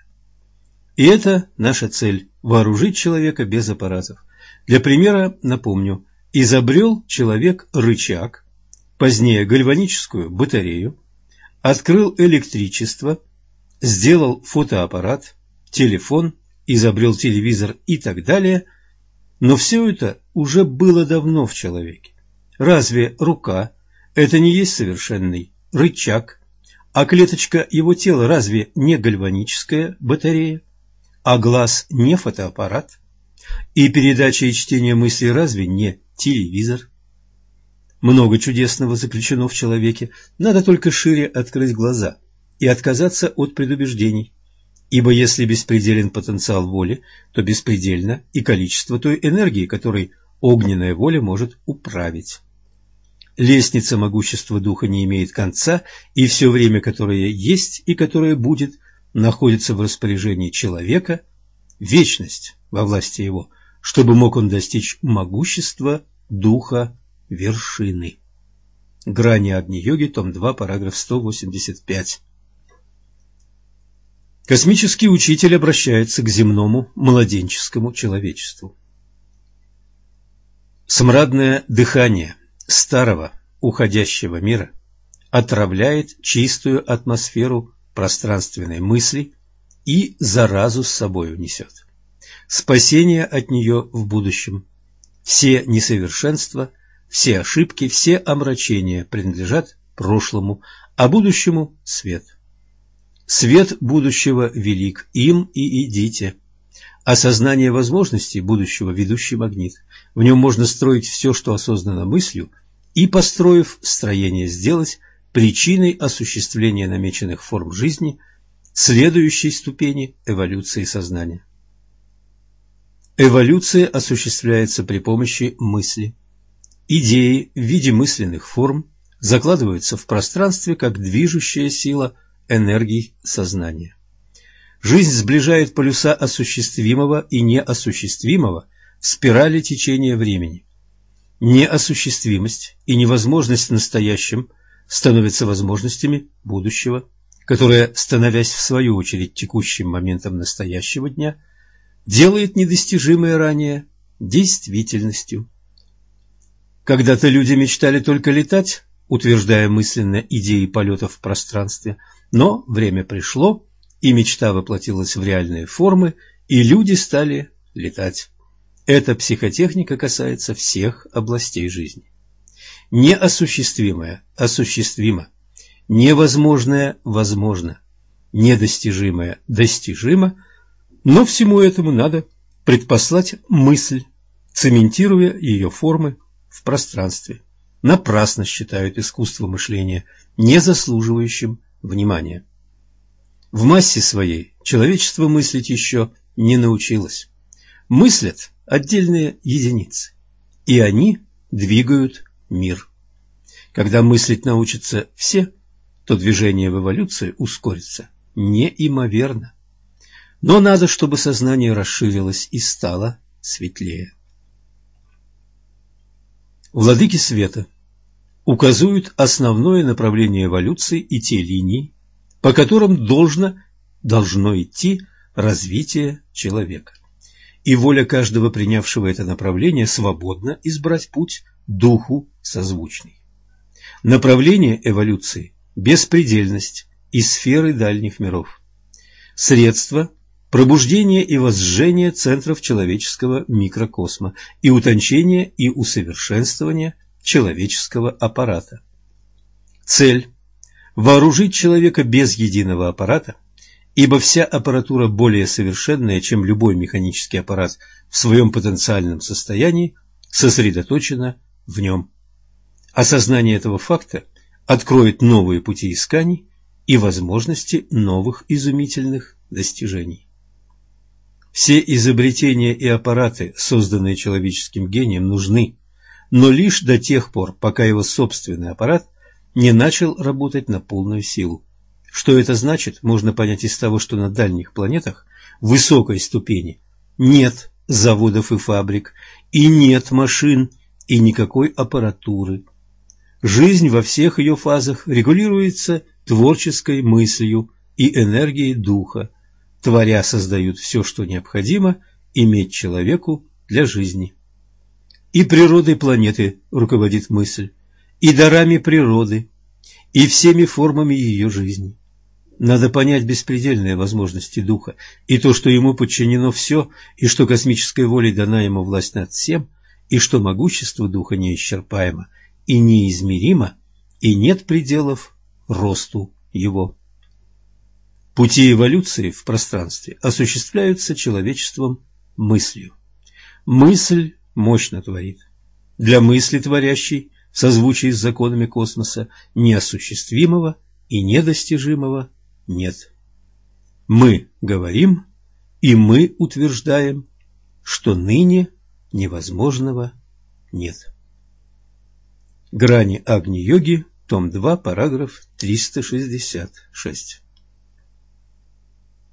И это наша цель – вооружить человека без аппаратов. Для примера напомню, изобрел человек рычаг, позднее гальваническую батарею, открыл электричество, сделал фотоаппарат, телефон, изобрел телевизор и так далее, но все это уже было давно в человеке. Разве рука – это не есть совершенный рычаг, а клеточка его тела разве не гальваническая батарея, а глаз не фотоаппарат, и передача и чтение мыслей разве не телевизор? Много чудесного заключено в человеке, надо только шире открыть глаза и отказаться от предубеждений, ибо если беспределен потенциал воли, то беспредельно и количество той энергии, которой огненная воля может управить. Лестница могущества духа не имеет конца, и все время, которое есть и которое будет, находится в распоряжении человека, вечность во власти его, чтобы мог он достичь могущества духа вершины. Грани Агни-йоги, том 2, параграф 185. Космический учитель обращается к земному младенческому человечеству. Смрадное дыхание старого уходящего мира отравляет чистую атмосферу пространственной мысли и заразу с собою несет. Спасение от нее в будущем. Все несовершенства, все ошибки, все омрачения принадлежат прошлому, а будущему свет. Свет будущего велик, им и идите. Осознание возможностей будущего – ведущий магнит. В нем можно строить все, что осознанно мыслью, и, построив строение, сделать причиной осуществления намеченных форм жизни следующей ступени эволюции сознания. Эволюция осуществляется при помощи мысли. Идеи в виде мысленных форм закладываются в пространстве как движущая сила энергий сознания. Жизнь сближает полюса осуществимого и неосуществимого в спирали течения времени. Неосуществимость и невозможность в настоящем становятся возможностями будущего, которое, становясь в свою очередь текущим моментом настоящего дня, делает недостижимое ранее действительностью. Когда-то люди мечтали только летать, утверждая мысленно идеи полета в пространстве, но время пришло, и мечта воплотилась в реальные формы, и люди стали летать. Эта психотехника касается всех областей жизни. Неосуществимое осуществимо, невозможное возможно, недостижимое достижимо, но всему этому надо предпослать мысль, цементируя ее формы в пространстве. Напрасно считают искусство мышления не заслуживающим внимания. В массе своей человечество мыслить еще не научилось. Мыслят отдельные единицы, и они двигают мир. Когда мыслить научатся все, то движение в эволюции ускорится неимоверно. Но надо, чтобы сознание расширилось и стало светлее. Владыки света указывают основное направление эволюции и те линии, по которым должно идти развитие человека. И воля каждого, принявшего это направление, свободно избрать путь духу созвучный. Направление эволюции – беспредельность и сферы дальних миров. Средства – пробуждение и возжжение центров человеческого микрокосма и утончение и усовершенствование человеческого аппарата. Цель – вооружить человека без единого аппарата, ибо вся аппаратура более совершенная, чем любой механический аппарат в своем потенциальном состоянии, сосредоточена в нем. Осознание этого факта откроет новые пути исканий и возможности новых изумительных достижений. Все изобретения и аппараты, созданные человеческим гением, нужны, но лишь до тех пор, пока его собственный аппарат не начал работать на полную силу. Что это значит, можно понять из того, что на дальних планетах высокой ступени нет заводов и фабрик, и нет машин, и никакой аппаратуры. Жизнь во всех ее фазах регулируется творческой мыслью и энергией духа. Творя создают все, что необходимо иметь человеку для жизни. И природой планеты руководит мысль, и дарами природы, и всеми формами ее жизни. Надо понять беспредельные возможности духа, и то, что ему подчинено все, и что космической волей дана ему власть над всем, и что могущество духа неисчерпаемо и неизмеримо, и нет пределов росту его. Пути эволюции в пространстве осуществляются человечеством мыслью. Мысль мощно творит. Для мысли творящей, в созвучии с законами космоса, неосуществимого и недостижимого нет. Мы говорим, и мы утверждаем, что ныне невозможного нет. Грани Агни-йоги, том 2, параграф 366.